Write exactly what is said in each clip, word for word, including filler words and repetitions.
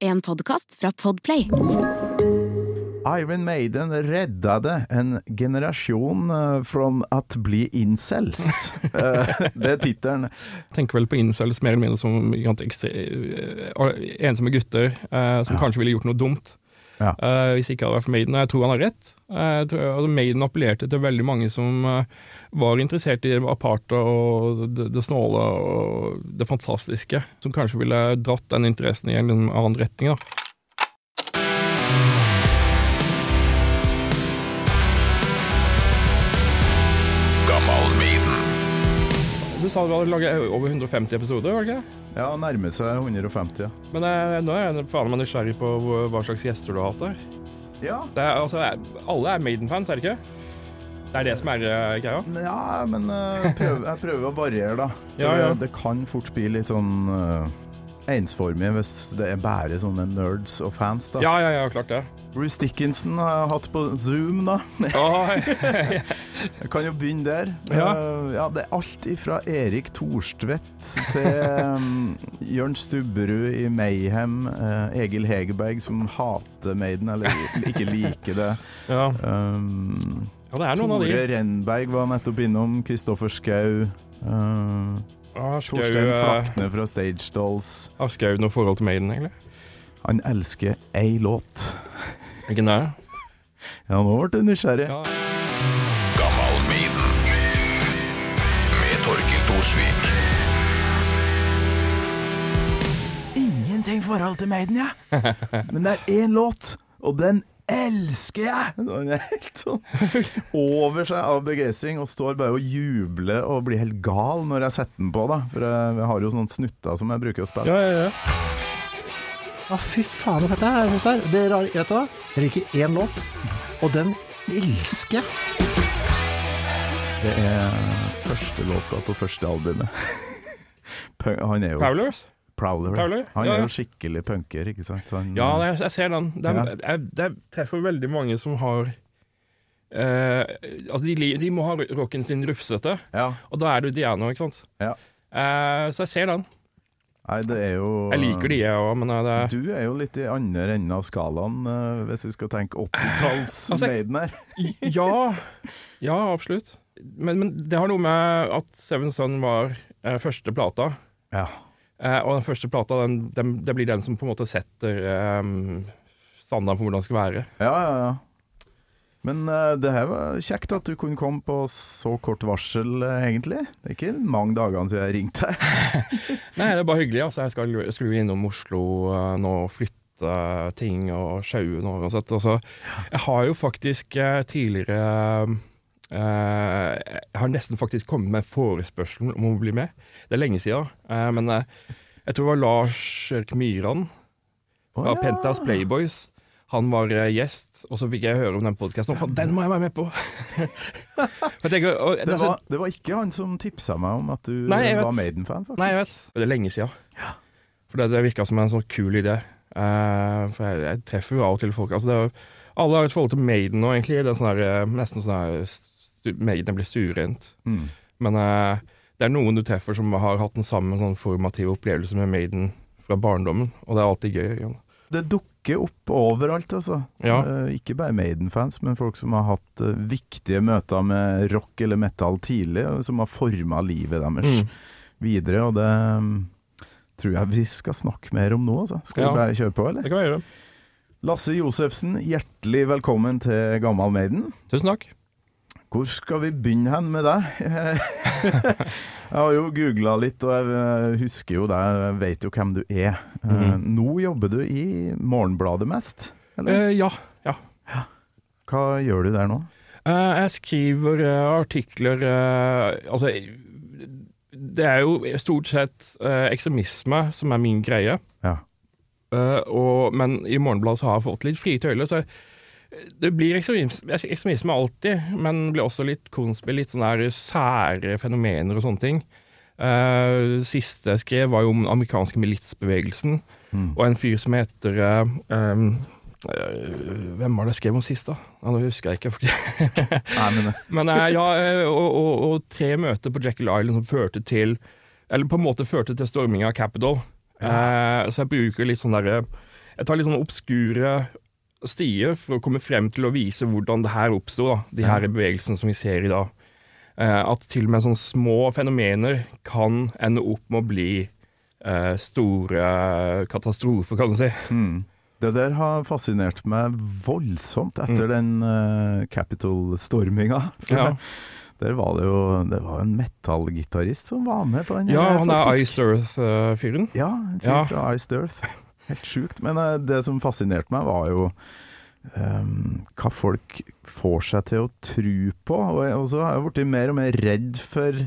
En podcast fra Podplay. Iron Maiden reddade en generasjon från att bli incels. Det er tittelen. Tenker vel på incels mer eller mindre som ensomme gutter uh, som ja. kanskje ville gjort noe dumt. Ja. Uh, hvis ikke hadde vært for Maiden. Jeg tror han har rett. Jeg tror, altså Maiden appellerte til veldig mange som uh, var interessert i det aparte og det, det snåle og det fantastiske, som kanskje ville dratt den interessen i en annen retning da. Du sa du hadde laget over hundre og femti episoder, var det ikke? Ja, nærmer seg hundre og femti, ja. Men eh, nå er jeg faen meg nysgjerrig på hva slags gjester du har hatt der. Ja. Det er, altså, alle er Maiden-fans, er det ikke? Det er det som er uh, greia? Ja, men uh, prøv, jeg prøver å variere da. For ja, ja. Det kan fort bli litt sånn uh, ensformig hvis det er bare sånne nerds og fans da. Ja, ja, ja, klart det. Bruce Dickinson har jeg hatt på Zoom da. Oh, jeg kan jo begynne der. Ja. Uh, ja, det er alt ifra Erik Thorstvedt til um, Jørn Stubberud i Mayhem, uh, Egil Hegerberg som hater Maiden, eller ikke liker det. Ja. Um, ja, det er noen Tore av de. Renberg var nettopp innom, Kristoffer Skau, uh, ah, Torstein Flakne fra Stage Dolls. Har Skau noe forhold til Maiden, egentlig? Han elsker ei låt. Ikke nær? Ja, nå ble det nysgjerrig. Ja. Gammal Maiden med Torkild Thorsvik. Ingenting forhold til Maiden, ja. Men det er en låt, og den elsker jeg. Den er helt sånn over seg av begeistring og står bare og jubler og blir helt gal når jeg setter den på da. For jeg har jo sånne snutter som jeg bruker å spille. Ja, ja, ja. Ja, fy faen, fett det her, synes jeg. Det er rart, vet du hva? Jeg liker én låt, og den elsker jeg. Det er første låta på første albumet. Han er jo... Prowlers? Prowler. Prowler? Han ja, er ja. jo skikkelig punker, ikke sant? Så han, ja, jeg, jeg ser den. Det er, ja. jeg, det er treffer veldig mange som har... Uh, altså, de, de må ha rocken sin rufsete, ja. og da er det Diano, ikke sant? Ja. Uh, så jeg ser den. Nei, det er jo... Jeg liker de, jeg også, men det... Du er jo litt i andre enden av skalaen, uh, hvis vi skal tenke åttitalls altså, Maiden her. ja, ja, absolutt. Men, men det har noe med at Seven Son var uh, første plata. Ja. Uh, og den første plata, den, den, det blir den som på en måte setter um, standarden på hvordan det skal være. Ja, ja, ja. Men uh, det her var kjekt at du kunne komme på så kort varsel, uh, egentlig. Det er ikke mange dagene siden jeg ringte deg. Nei, det er bare hyggelig. Altså. Jeg skal skru innom Oslo uh, nå og flytte ting og sjaue nå. Og sånt. Altså, jeg har jo faktisk uh, tidligere uh, Jeg har nesten faktisk kommet med forespørsel om å bli med. Det er lenge siden. Uh, men uh, jeg tror det var Lars Erik Myran fra oh, ja. Penthouse Playboys. Han var uh, gjest, og så fikk jeg høre om den podcasten. Og den må jeg være med på! tenker, og, det, var, det var ikke han som tipset meg om at du nei, var Maiden-fan, faktisk. Nei, jeg vet. Det er lenge siden. Ja. For det, det virket som en sånn kul idé. Uh, for jeg, jeg treffer jo av og til folk. Altså, det er, alle har et forhold til Maiden nå, egentlig. Det er sånn her, nesten sånn her, stu, Maiden blir stuerent. Mm. Men uh, det er noen du treffer som har hatt den samme sånn formative opplevelse med Maiden fra barndommen, og det er alltid gøy. Ja. Det dukker opp overalt, altså. Ja. Uh, ikke bare Maiden-fans, men folk som har hatt uh, viktige møter med rock eller metal tidlig, og som har formet livet deres mm. videre, og det um, tror jeg vi skal snakke mer om nå, altså. Skal ja. vi bare kjøre på, eller? Det kan vi gjøre. Lasse Josefsen, hjertelig velkommen til Gammal Maiden. Tusen takk. Hvor skal vi begynne hen med deg? Jeg har jo googlet litt, og jeg husker jo deg, jeg vet jo hvem du er. Mm. Nå jobber du i Morgenbladet mest, eller? Uh, ja, ja. Hva gjør du der nå? Uh, jeg skriver uh, artikler, uh, altså, det er jo stort sett uh, ekstremisme som er min greie. Ja. Uh, og, men i Morgenbladet så har jeg fått litt frie tøyler, så det blir ekstremisme, ekstremisme alltid, men det blir også litt konspir, litt sånne her sære fenomener og sånne ting. Uh, siste jeg skrev var jo om den amerikanske militsbevegelsen, mm. og en fyr som heter uh, um, uh, hvem var det jeg skrev om sist da? Ja, nå husker jeg ikke. Nei, men men uh, ja, og, og, og tre møter på Jekyll Island som førte til, eller på en måte førte til storming av Capitol. Ja. Uh, så jeg bruker litt sånn der jeg tar litt sånn obskure stier for å komme frem til å vise hvordan det her oppstod, da, de her bevegelsene som vi ser i dag. Eh, at til og med sånne små fenomener kan ende opp med å bli eh, store katastrofer, kan du si. Mm. Det der har fascinert meg voldsomt etter mm. den uh, Capitol-storminga. Ja. Der var det jo det var en metallgitarist som var med på den. Ja, her, han er faktisk. Iced Earth-fyren. Uh, ja, en fyr ja. fra Iced Earth. Helt sjukt. Men uh, det som fascinerte meg var jo um, hva folk får seg til å tro på. Og jeg også har jeg blitt mer og mer redd for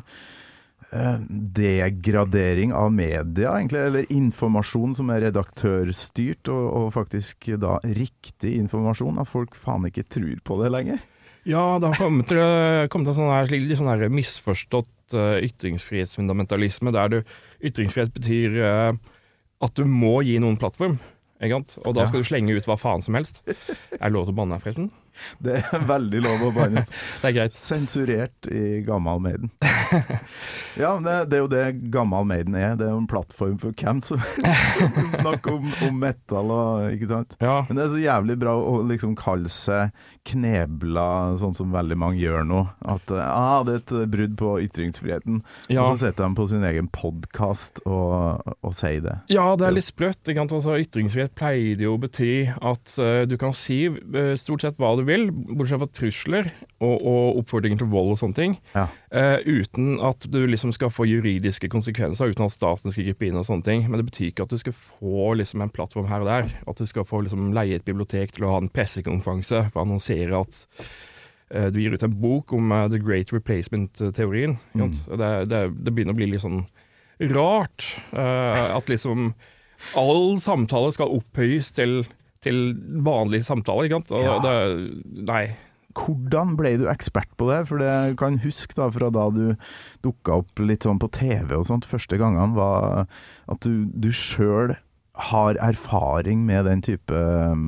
degradering av media, egentlig, eller informasjon som er redaktørstyrt, og, og faktisk da riktig informasjon, at folk faen ikke tror på det lenger. Ja, det har kommet til, kommet til sånn her, litt sånn her misforstått uh, ytringsfrihetsfundamentalisme, der du, ytringsfrihet betyr uh, at du må gi noen plattform, ikke sant? Og da skal ja. du slenge ut hva faen som helst. Er det lov til å banne her, forresten? Det er veldig lov å banne. Det er greit. Sensurert i Gammal Maiden. Ja, det, det er jo det Gammal Maiden er. Det er jo en plattform for hvem som snakker om, om metal og, ikke sant? Ja. Men det er så jævlig bra å liksom kalle seg knebla, sånn som veldig mange gjør nå. At ah, det er et brudd på ytringsfriheten. Ja. Og så setter de på sin egen podcast og, og sier det. Ja, det er litt sprøtt. Ikke sant? Altså, ytringsfrihet pleier jo å bety at uh, du kan si uh, stort sett hva du vil, bortsett fra trusler og, og oppfordringer til vold og sånne ting, ja. uh, uten at du liksom skal få juridiske konsekvenser, uten at staten skal gripe inn og sånne ting. Men det betyr ikke at du skal få liksom en plattform her og der, at du skal få liksom leie et bibliotek til å ha en pressekonferanse for å annonsere at uh, du gir ut en bok om uh, The Great Replacement-teorien. Mm. Det, det, det begynner å bli litt sånn rart uh, at liksom all samtale skal opphøyes til til vanlig samtale, ikke sant? Og ja. det, nei. Hvordan ble du ekspert på det? For det jeg kan huske da, fra da du dukket opp litt sånn på T V og sånt, første gangene var at du, du selv har erfaring med den type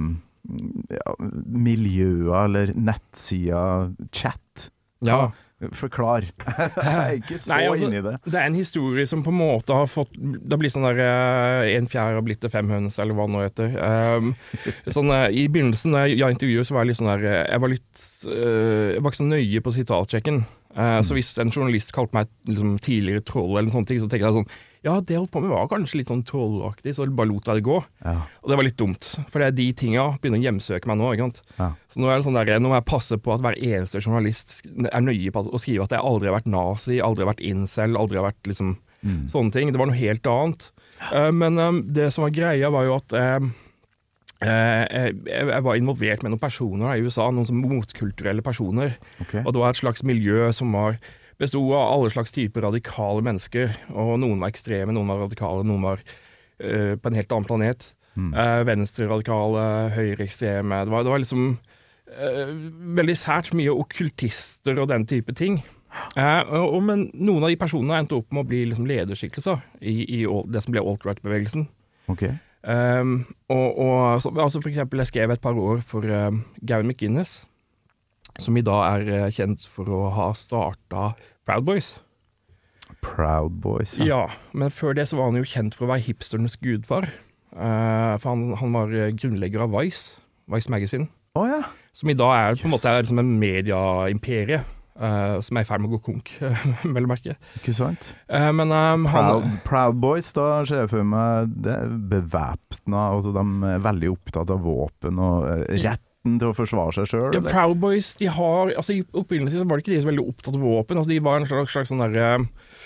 ja, miljøer eller nettsider, chat. Ja. Forklar. Jeg er ikke så Nei, altså, inne i det. Det er en historie som på en måte har fått det blir sånn der uh, en fjerde har blitt til fem høns, eller hva nå heter. Um, sånn, uh, I begynnelsen da jeg intervjuet, så var jeg litt sånn der uh, jeg var litt uh, jeg var ikke så nøye på sitatchecken. Uh, mm. Så hvis en journalist kalte meg liksom, tidligere troll eller noen sånne ting, så tenkte jeg sånn ja, det holdt på med var kanskje litt sånn trollaktig, så bare lot jeg det gå. Ja. Og det var litt dumt, for det er de tinga begynner å hjemsøke meg nå, ikke sant? Ja. Så nå er det sånn der, nå må jeg passe på at hver eneste journalist er nøye på å skrive at jeg aldri har vært nazi, aldri har vært incel, aldri har vært liksom mm. sånne ting. Det var noe helt annet. Uh, men um, det som var greia var jo at uh, uh, jeg, jeg var involvert med noen personer i U S A, noen som motkulturelle personer. Okay. Og det var et slags miljø som var bestod av alle slags typer radikale mennesker, og noen var ekstreme, noen var radikale, noen var uh, på en helt annen planet. Mm. Uh, venstre-radikale, høyre-ekstreme. Det var, det var liksom uh, veldig sært mye okkultister og den type ting. Uh, og, og, men noen av de personene endte opp med å bli liksom, lederskikkelser i, i det som ble alt-right-bevegelsen. Okay. Um, og, og så, altså for eksempel, jeg skrev et par år for uh, Gavin McInnes, som i dag er kjent for å ha startet Proud Boys. Proud Boys, ja. Ja, men før det så var han jo kjent for å være hipsternes gudfar. Uh, for han, han var grunnlegger av Vice, Vice Magazine. Å oh, ja. Som i dag er på en måte er liksom en media-imperie, uh, som er i ferd med å gå konk, vel å merke. Ikke sant? Uh, men um, Proud, han... Proud Boys, da ser jeg for meg det er bevæpnet, altså de er veldig opptatt av våpen og uh, rett til å forsvare seg selv? Ja, Proud Boys, de har, altså i opprinnelsen så var det ikke de så veldig opptatt av våpen, altså de var en slags, slags sånn der,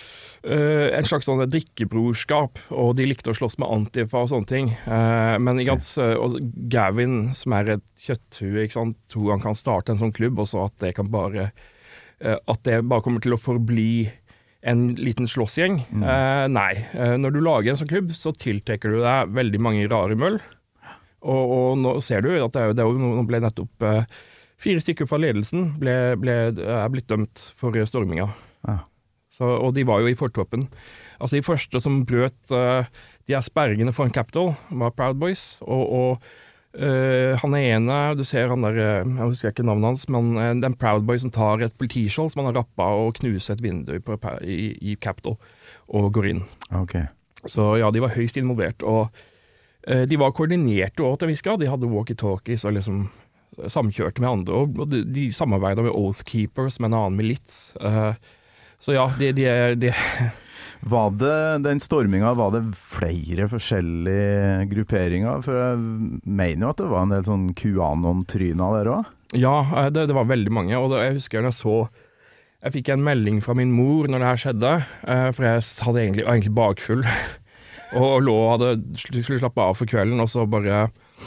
uh, en slags sånn drikkebrorskap, og de likte å slåss med Antifa og sånne ting. Uh, men ikke sant, og Gavin, som er et kjøtthue, ikke sant, tror han kan starte en sånn klubb, og så at det kan bare, uh, at det bare kommer til å forbli en liten slåssgjeng. Mm. Uh, nei, uh, når du lager en sånn klubb, så tiltrekker du deg veldig mange rare møll. Og, og nå ser du at det er, det er jo, nå ble nettopp uh, fire stykker fra ledelsen ble, ble, er blitt dømt for storminga. Ja. Så, og de var jo i fortroppen. Altså de første som brøt uh, de her sperringene foran Capitol var Proud Boys, og, og uh, han er ene, du ser han der, jeg husker ikke navnet hans, men uh, den Proud Boy som tar et politiskjold som han har rappet og knuser et vindu på, i, i Capitol og går inn. Okay. Så ja, de var høyst involvert, og uh, de var koordinerte også til en viss grad. De hadde walkie-talkies og liksom samkjørte med andre, og, og de, de samarbeidet med Oath Keepers, med en annen milits. Uh, så ja, de, de er... De Var det, den storminga, var det flere forskjellige grupperinger? For jeg mener jo at det var en del sånn QAnon-tryner der også. Ja, det, det var veldig mange, og det, jeg husker når jeg så... Jeg fikk en melding fra min mor når det her skjedde, for jeg hadde egentlig, var egentlig bakfull, og, og lå og hadde, skulle slappe av for kvelden, og så bare...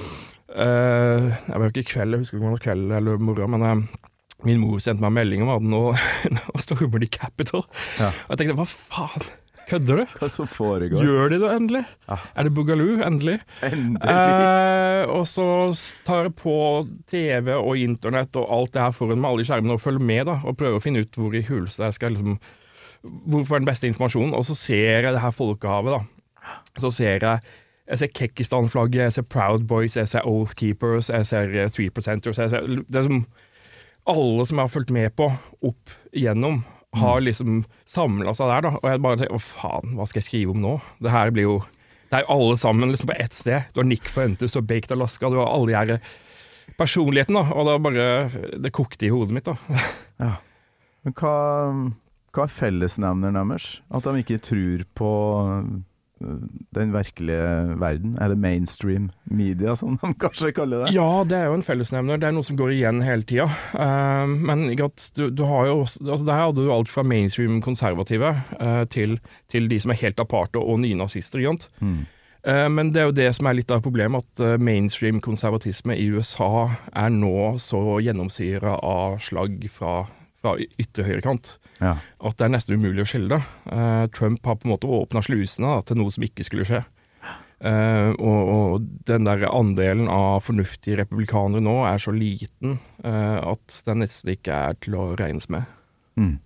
Uh, jeg var ikke kveld, jeg husker ikke om det var kveld eller morgen, men... Uh, Min mor sendte meg en melding om at nå, nå stormer de Capitol. Ja. Og jeg tenkte, hva faen? Kødder du? Hva som foregår? Gjør de det endelig? Ja. Er det Boogaloo? Endelig? Endelig. Eh, og så tar jeg på T V og internett og alt det her foran med alle skjermene og følger med da, og prøver å finne ut hvor i huleste jeg skal liksom, hvor får den beste informasjonen. Og så ser jeg det her folkehavet da. Så ser jeg Jeg ser Kekistan-flagget, jeg ser Proud Boys, jeg ser Oath Keepers, jeg ser three percenters, jeg ser, det er som alle som jeg har fulgt med på opp igjennom, har liksom samlet seg der da, og jeg bare tenker, å faen, hva skal jeg skrive om nå? Det her blir jo, det er jo alle sammen liksom på ett sted. Du har Nick Fuentes, du har Baked Alaska, du har alle de her personligheten da, og det er bare, det kokte i hodet mitt da. Ja, men hva, hva er fellesnevneren deres? At de ikke tror på den virkelige verden, eller mainstream media, som de kanskje kaller det? Ja, det er jo en fellesnevner. Det er noe som går igjen hele tiden. Uh, men godt, du, du har jo, altså der hadde du alt fra mainstream konservative uh, til, til de som er helt aparte og nynazister, ikke sant? Mm. Uh, men det er jo det som er litt av problemet, at uh, mainstream konservatisme i U S A er nå så gjennomsyret av slag fra, fra ytre høyrekant. Ja. At det er nesten umulig å skille det. Uh, Trump har på en måte åpnet slusene da, til noe som ikke skulle skje. Uh, og, og den der andelen av fornuftige republikanere nå er så liten uh, at den nesten ikke er til å regnes med. Mm.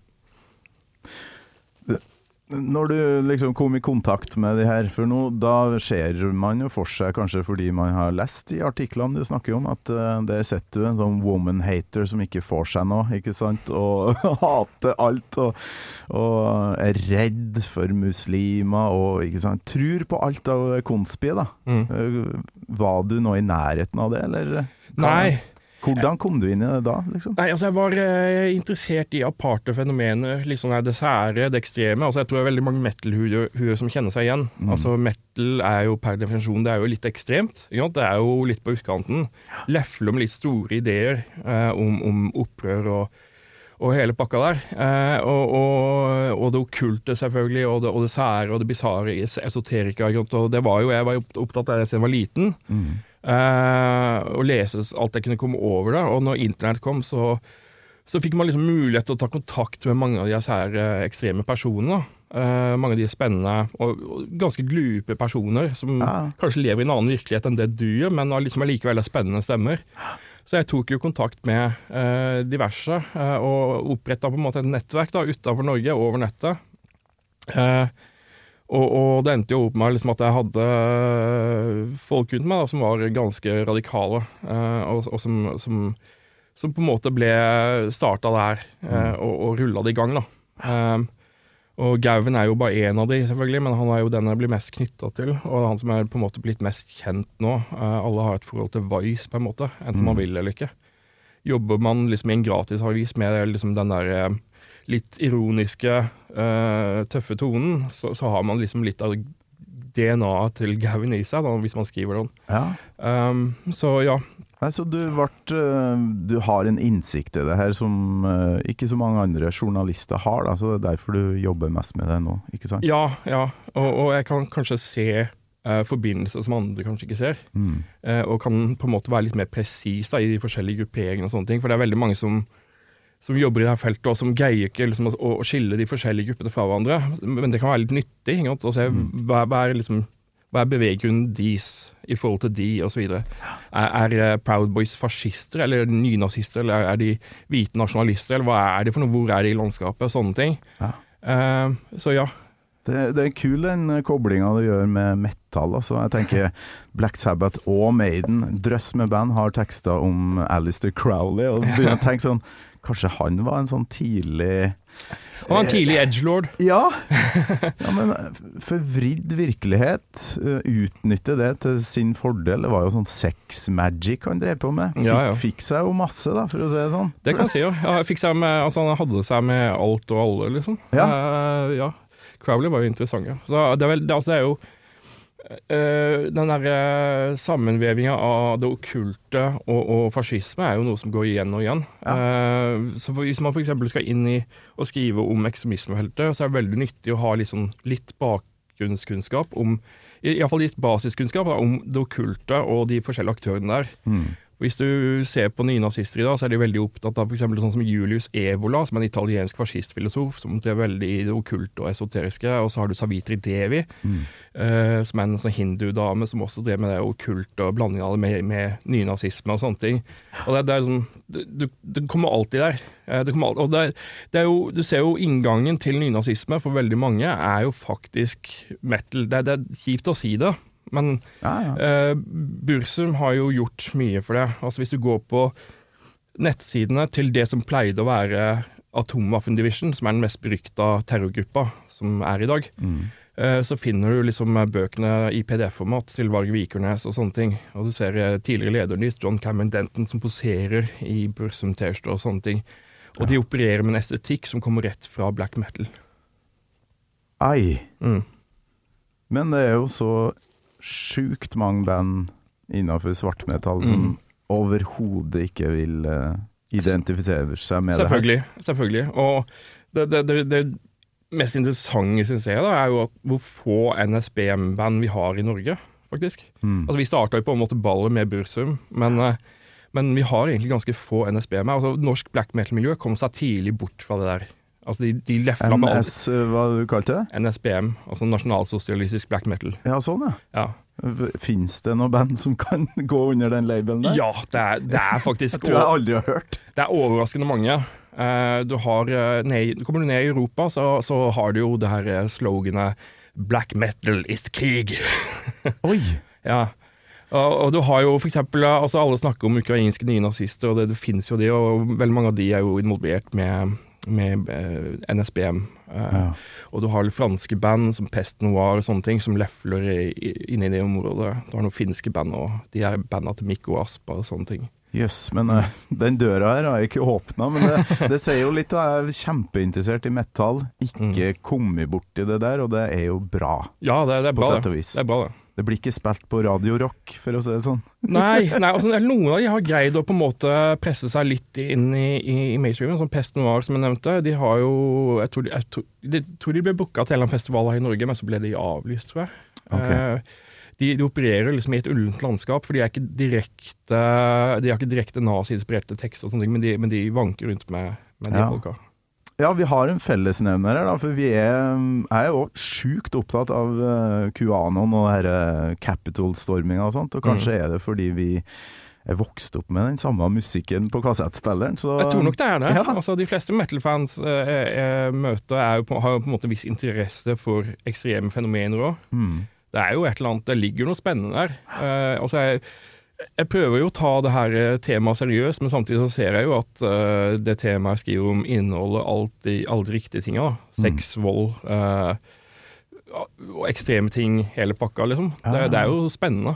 Når du liksom kom i kontakt med de her, for nå, da ser man jo for seg, kanskje fordi man har lest i artiklene du snakker om, at uh, der setter du en sånn woman-hater som ikke får seg noe, ikke sant? Og hater alt, og, og er redd for muslimer, og ikke sant? Tror på alt av konspi, da. Mm. Uh, var du nå i nærheten av det, eller? Nei. Hvordan kom du inn i det da, liksom? Nei, altså jeg var eh, interessert i aparte fenomener, liksom det sære, det ekstreme. Altså jeg tror det er veldig mange metal-huer som kjenner seg igjen. Mm. Altså metal er jo per definisjon, det er jo litt ekstremt. Ikke sant? Det er jo litt på utkanten. Lefler med litt store ideer eh, om, om opprør og, og hele pakka der. Eh, og, og, og det okkulte selvfølgelig, og det, og det sære og det bizarre, esoterika. Og det var jo, jeg var opptatt av det siden jeg var liten. Mm. Uh, og lese alt jeg kunne komme over det, og når internett kom så, så fikk man liksom mulighet til å ta kontakt med mange av de her uh, ekstreme personene, uh, mange av de spennende og, og ganske glupe personer som ja. Kanskje lever i en annen virkelighet enn det du gjør, men liksom er likevel spennende stemmer. Så jeg tok jo kontakt med uh, diverse uh, og opprettet på en måte et nettverk da, utenfor Norge, over nettet. uh, Og, og det endte jo opp med liksom at jeg hadde folk rundt meg da, som var ganske radikale, uh, og, og som, som, som på en måte ble startet der, uh, og, og rullet det i gang da. Uh, og Gavin er jo bare en av de selvfølgelig, men han er jo den jeg blir mest knyttet til, og han som er på en måte blitt mest kjent nå. Uh, alle har et forhold til Vice på en måte, enten mm. man vil eller ikke. Jobber man liksom i en gratisavis med liksom den der... Uh, litt ironiske, uh, tøffe tonen, så, så har man liksom litt av D N A til Gavin i seg, da, hvis man skriver den. Ja. Um, så ja. Nei, så du, vart, uh, du har en innsikt i det her som uh, ikke så mange andre journalister har, da, så det er derfor du jobber mest med det nå, ikke sant? Ja, ja. Og, og jeg kan kanskje se uh, forbindelser som andre kanskje ikke ser, mm. uh, og kan på en måte være litt mer presis da, i de forskjellige grupperingene og sånne ting, for det er veldig mange som som jobber i det her feltet, og som greier ikke liksom, å, å skille de forskjellige gruppene fra hverandre. Men det kan være litt nyttig, ikke sant? Altså, mm. hva, hva er liksom, hva er beveggrunnen deres i forhold til de, og så videre. Er, er Proud Boys fascister, eller nynazister, eller er de hvite nasjonalister, eller hva er de for noe, hvor er de i landskapet, og sånne ting. Ja. Uh, så ja. Det, det er kul den koblingen du gjør med metal, altså. Jeg tenker Black Sabbath og Maiden, drøss med band, har tekster om Aleister Crowley, og begynner å tenke sånn, kanskje han var en sånn tidlig Han var en tidlig edgelord. Ja. ja, men forvridd virkelighet, utnytte det til sin fordel. Det var jo sånn sex magic han drev på med. Fikk, ja, ja. fikk seg jo masse, da, for å si det sånn. Det kan jeg si, jo. Ja, fikk seg med, altså, han hadde seg med alt og alle, liksom. Ja. Uh, ja. Crowley var jo interessant, ja. Så det er, vel, det, altså, det er jo uh, den der uh, sammenvevingen av det okkulte og, og fascisme er jo noe som går igjen og igjen. Ja. Uh, så for, hvis man for eksempel skal inn i å skrive om ekstremismefeltet, så er det veldig nyttig å ha litt, sånn, litt bakgrunnskunnskap om, i, i hvert fall litt basiskunnskap da, om det okkulte og de forskjellige aktørene der. Mm. Hvis du ser på nye nazister i dag, så er de veldig opptatt av for eksempel sånn som Julius Evola, som er en italiensk fascistfilosof, som er veldig i det okkulte og esoteriske, og så har du Savitri Devi, mm. uh, som er en sånn hindu-dame som også drev med det okkulte og blanding av det med, med nye nazisme og sånne ting. Og det, det er sånn, det, det kommer alltid der. Det kommer alltid, og det, det er jo, du ser jo inngangen til nye nazisme for veldig mange er jo faktisk metal. Det, det er kjipt å si det. Men ja, ja. Eh, Bursum har jo gjort mye for det. Altså hvis du går på nettsidene til det som pleide å være Atomwaffen Division, som er den mest berykta terrorgruppa som er i dag, mm. eh, så finner du liksom bøkene i P D F-format til Varg Vikernes og sånne ting. Og du ser tidligere lederen ditt, John Cameron Denton, som poserer i Bursum-T-skjorter og sånne ting. Og ja. De opererer med en estetikk som kommer rett fra black metal. Ai. Mm. Men det er jo så sjukt mange band innenfor svartmetall som mm. overhodet ikke vil uh, identifisere seg med selvfølgelig, det her. Selvfølgelig. Og det, det, det, det mest interessante, synes jeg, da, er jo at hvor få N S B M-band vi har i Norge, faktisk. Mm. Altså, vi startet jo på en måte ballet med Bursum, men, uh, men vi har egentlig ganske få N S B M. Altså, norsk black metal-miljø kom seg tidlig bort fra det der. Altså de, de lefla med alt. N S, hva du kalte det? N S B M, altså nasjonalsosialistisk black metal. Ja, sånn ja. ja. Finnes det noen band som kan gå under den labelen der? Ja, det er, det er faktisk... jeg tror jeg aldri har hørt. Det er overraskende mange. Uh, du har, uh, ned, kommer du ned i Europa, så, så har du jo det her sloganet Black metal is krig. Oi! Ja. Og, og du har jo for eksempel, altså alle snakker om ukrainske nye nazister, og det, det finnes jo de, og veldig mange av de er jo involvert med... med uh, N S B M. Uh, ja. Og du har franske band som Pest Noir og sånne ting som lefler inne i det området. Du har noen finske band og de her bandene til Mikko Aspa og sånne ting. Jøss, yes, men uh, den døra her har jeg ikke åpnet, men det, det sier jo litt at jeg er kjempeinteressert i metal, ikke mm. kommet bort i det der, og det er jo bra. Ja, det, det er bra det. Det er bra det. Det blir ikke spilt på Radio Rock, for å si det sånn. Nei, nei altså, noen av de har greid å på en måte presse seg litt inn i, i, i mainstreamen, som Pest Noir, som jeg nevnte. De har jo, jeg tror de, jeg tror, de, tror de ble booket til en eller annen festival her i Norge, men så ble de avlyst, tror jeg. Okay. Uh, de, de opererer liksom i et ullent landskap, for de er ikke direkte, de har ikke direkte nazi-inspirerte tekster og sånne ting, men de, men de vanker rundt med, med de ja. folka. Ja, vi har en fellesnevner her da, for vi er, er jo sjukt opptatt av uh, QAnon og denne Capitol-storminga og sånt, og kanskje mm. er det fordi vi er vokst opp med den samme musikken på kassettspilleren. Så jeg tror nok det er det. Ja. Altså, de fleste metal-fans eh, jeg møter er jo på, har jo på en måte viss interesse for ekstreme fenomener også. Mm. Det er jo et eller annet, det ligger noe spennende der. Uh, altså jeg Jeg prøver jo å ta det her temaet seriøst, men samtidig så ser jeg jo at uh, det temaet jeg skriver om inneholder alt de, alle de riktige tingene. Da. Sex, mm. vold, uh, og ekstreme ting, hele pakka, liksom. Ja. Det, det er jo spennende.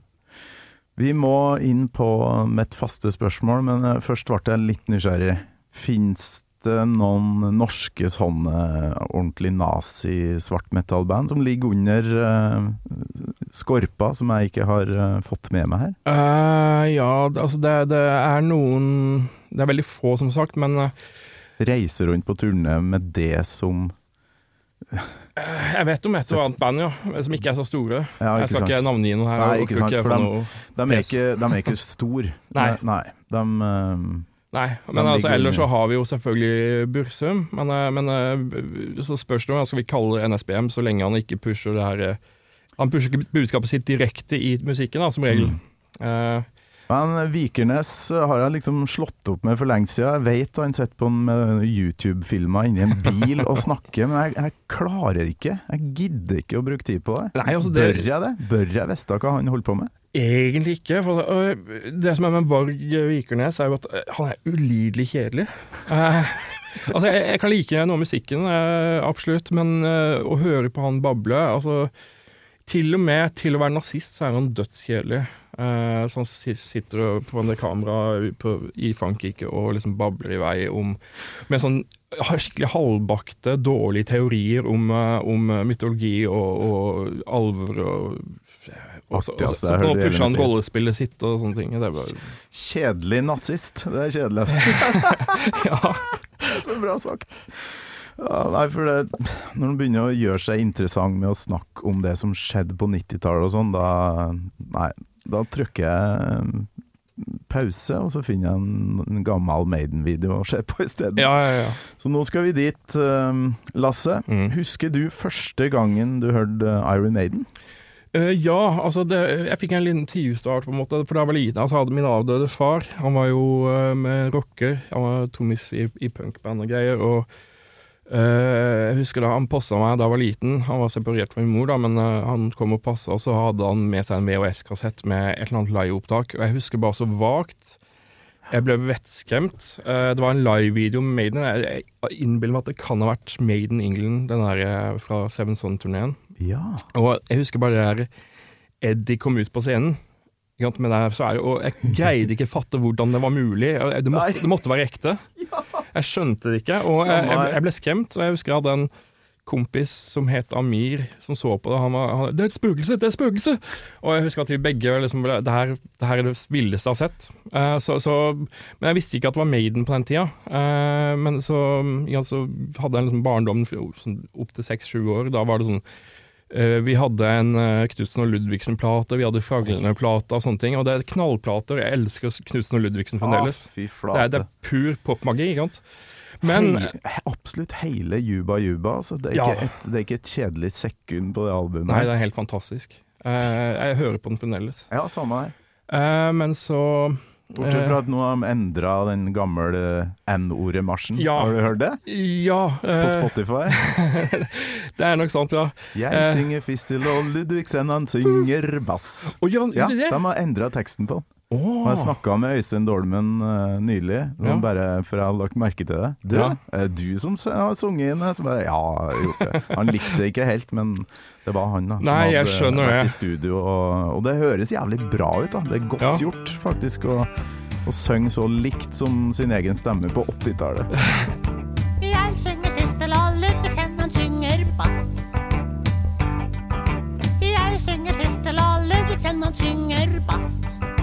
Vi må inn på mitt faste spørsmål, men uh, først ble jeg litt nysgjerrig. Finnes det noen norske sånne ordentlig nazi-svartmetallband som ligger under uh, skorpa, som jeg ikke har uh, fått med meg her? Uh, ja, altså det, det er noen... Det er veldig få, som sagt, men... Uh, Reiser rundt på turné med det som... uh, jeg vet om et og annet band, ja, som ikke er så store. Ja, jeg skal sant. ikke navngi noe her. Nei, ikke sant, ikke for de, noe... de, er ikke, de er ikke store. Nei. Nei, de... Uh, Nei, men altså, ellers så har vi jo selvfølgelig Bursum, men, men så spørs det om skal vi kalle N S B M så lenge han ikke pusher det her, han pusher ikke budskapet sitt direkte i musikken da, som regel. Mm. Uh, men Vikernes har jeg liksom slått opp med for lenge siden. Jeg vet han sitter på en YouTube-filmer inni en bil og snakker, men jeg, jeg klarer ikke. Jeg gidder ikke å bruke tid på det. Nei, altså det... Bør jeg det? Bør jeg vite hva han holder på med? Egentlig ikke, for det som er med Varg Vikernes er jo at han er ulidelig kjedelig. Uh, Altså, jeg, jeg kan like noe av musikken, eh, absolutt, men eh, å høre på han bable, altså, til og med til å være nazist, så er han dødskjedelig. Eh, så han sitter på en kamera på, i Frankrike og liksom babler i vei om, med sånn skikkelig halvbakte, dårlige teorier om, om mytologi og, og alver og Og så, og så, så nå pusher han rollespillet sitt og sånne ting. Det er bare... Kjedelig nazist, det er kjedelig. Ja. Det er så bra sagt. Ja, nei, for det, når man begynner å gjøre seg interessant med å snakke om det som skjedde på nittitallet og sånn, da, nei, da trykker jeg pause, og så finner jeg en, en gammel Maiden-video å se på i stedet. Ja, ja, ja. Så nå skal vi dit, Lasse. Mm. Husker du første gangen du hørte Iron Maiden? Uh, ja, altså det, jeg fikk en liten tidstart på en måte, for da jeg var liten, altså hadde min avdøde far, han var jo uh, med rocker, han var trommis i, i punkband og greier, og uh, jeg husker da han passet meg da jeg var liten, han var separert fra min mor da, men uh, han kom og passet, og så hadde han med seg en V H S-kassett med et eller annet live-opptak, og jeg husker bare så vagt, jeg ble vettskremt, uh, det var en live-video med Maiden, jeg, jeg innbiller meg at det kan ha vært Maiden England, den der fra Seven Son-turneen. Ja. Og jeg husker bare det der Eddie kom ut på scenen med det, så er det, og jeg greide ikke fatte hvordan det var mulig det måtte, det måtte være ekte ja. Jeg skjønte det ikke og jeg, jeg ble skremt og jeg husker jeg hadde en kompis som het Amir som så på det, han var han, det er et spøkelse, det er et spøkelse og jeg husker at vi begge liksom, det, her, det her er det vildeste jeg har sett uh, så, så, men jeg visste ikke at det var Maiden på den tida uh, men så, ja, så hadde jeg liksom barndom sånn, opp til seks sju år, da var det sånn Uh, vi hadde en uh, Knudsen og Ludvigsen-plate, vi hadde Fraglene-plate og sånne ting, og det er knallplater, jeg elsker Knudsen og Ludvigsen fremdeles. Ah, fy flate. Det er, det er pur popmagi, ikke sant? Men, Hei, absolutt hele Juba Juba, altså. det, er ja. ikke et, det er ikke et kjedelig sekund på det albumet. Nei, det er helt fantastisk. Uh, jeg hører på den fremdeles. Ja, samme her. Uh, men så... Bortsett fra at nå har de endret den gamle N-ordet-marsjen. Ja. Har du hørt det? Ja. Uh, på Spotify? Det er nok sant, ja. Jeg uh, synger fistel og Ludvigsen, han synger bass. Oh, ja, ja, det? De har endret teksten på den. Oh. Og jeg snakket med Øystein Dolmen uh, nylig, ja. bare for jeg har lagt merke til det. Du, ja. er du som har sunget inn? Så bare, ja, jeg gjort det. Han likte det ikke helt, men det var han da, som Nei, jeg hadde vært det. i studio. Og, og det høres jævlig bra ut da. Det er godt ja. gjort faktisk å, å synge så likt som sin egen stemme på åttitallet. Jeg synger fistel og Ludvigsen, han synger bass. Jeg synger fistel og Ludvigsen, han synger bass.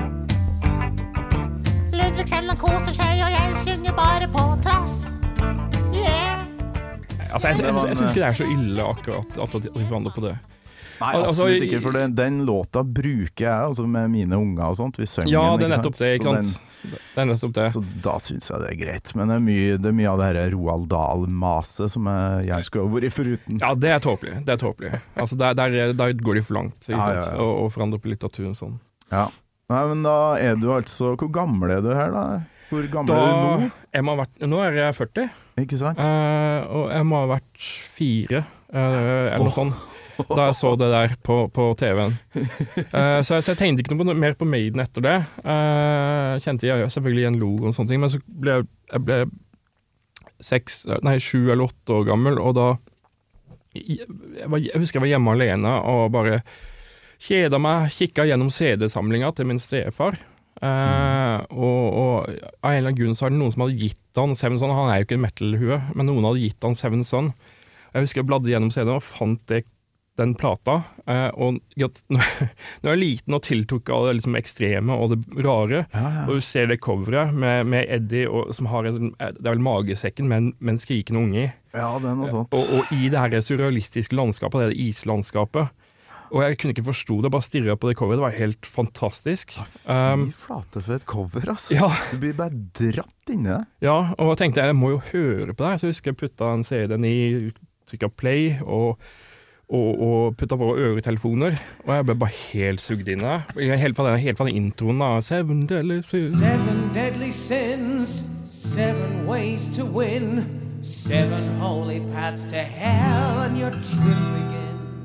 Ludvigsen han koser seg, og jeg synger bare på trass. Yeah. Altså, jeg, jeg, jeg, jeg synes ikke det er så ille akkurat at de forandrer på det. Nei, absolutt ikke, for den, den låta bruker jeg altså med mine unger og sånt. Vi synger ja, den, det er nettopp det, ikke sant? Den, det er nettopp det. Så, så da synes jeg det er greit. Men det er mye, det er mye av det her Roald Dahl-maset som jeg gjerne skulle ha vært foruten. Ja, det er tåpelig. Det er tåpelig. Altså, der, der, der går de for langt, ikke ja, sant? Ja, ja. Og, og forandrer på litteraturen sånn. Ja. Nei, men da er du altså... Hvor gammel er du her da? Hvor gammel da, er du nå? Jeg må ha vært, nå er jeg førti. Ikke sant? Uh, og jeg må ha vært fire, uh, eller noe oh. sånt. Da jeg så det der på, på T V-en. Uh, så, jeg, så jeg tenkte ikke noe mer på Maiden etter det. Uh, kjente jeg selvfølgelig igjen logo og sånne ting, men så ble jeg, jeg ble seks, nei, sju eller åtte år gammel, og da jeg, var, jeg husker jeg var hjemme alene og bare kjeda meg, kikket gjennom C D-samlinga til min stefar. Uh, og, og av en eller annen grunn så er det noen som hadde gitt han Seven Son. Han er jo ikke en metal-hue, men noen hadde gitt han Seven Son. Jeg husker jeg bladde gjennom C D-en og fant det, den plata. Uh, og ja, når jeg er liten og tiltok av det liksom ekstreme og det rare, ja, ja. Og du ser det coveret med, med Eddie og, som har en, det er vel magesekken med en, med en skrikende unge i. Ja, det er noe sånt. Og, og i det her surrealistiske landskapet, det islandskapet. Og jeg kunne ikke forstå det, bare stirret på det coveret. Det var helt fantastisk. Ja, fy flate for et cover, ass. Ja. Du blir bare dratt inni det. Ja, og jeg tenkte jeg må jo høre på det. Så jeg husker jeg puttet en C D-en i, trykket play, og, og, og puttet på øretelefoner. Og jeg ble bare helt sugd inn i det. Helt fra den, helt fra den introen da. Seven deadly sins. Seven deadly sins. Seven ways to win. Seven holy paths to hell, and your trip begins.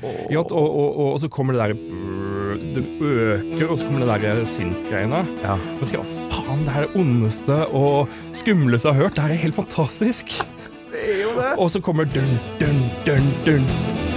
Ja, og, og, og, og så kommer det der det øker, og så kommer det der sint-greiene. Ja. Og så tenker jeg, faen, det her er det ondeste og skumleste jeg har hørt. Det her er helt fantastisk. Det er jo det. Og så kommer dun, dun, dun, dun.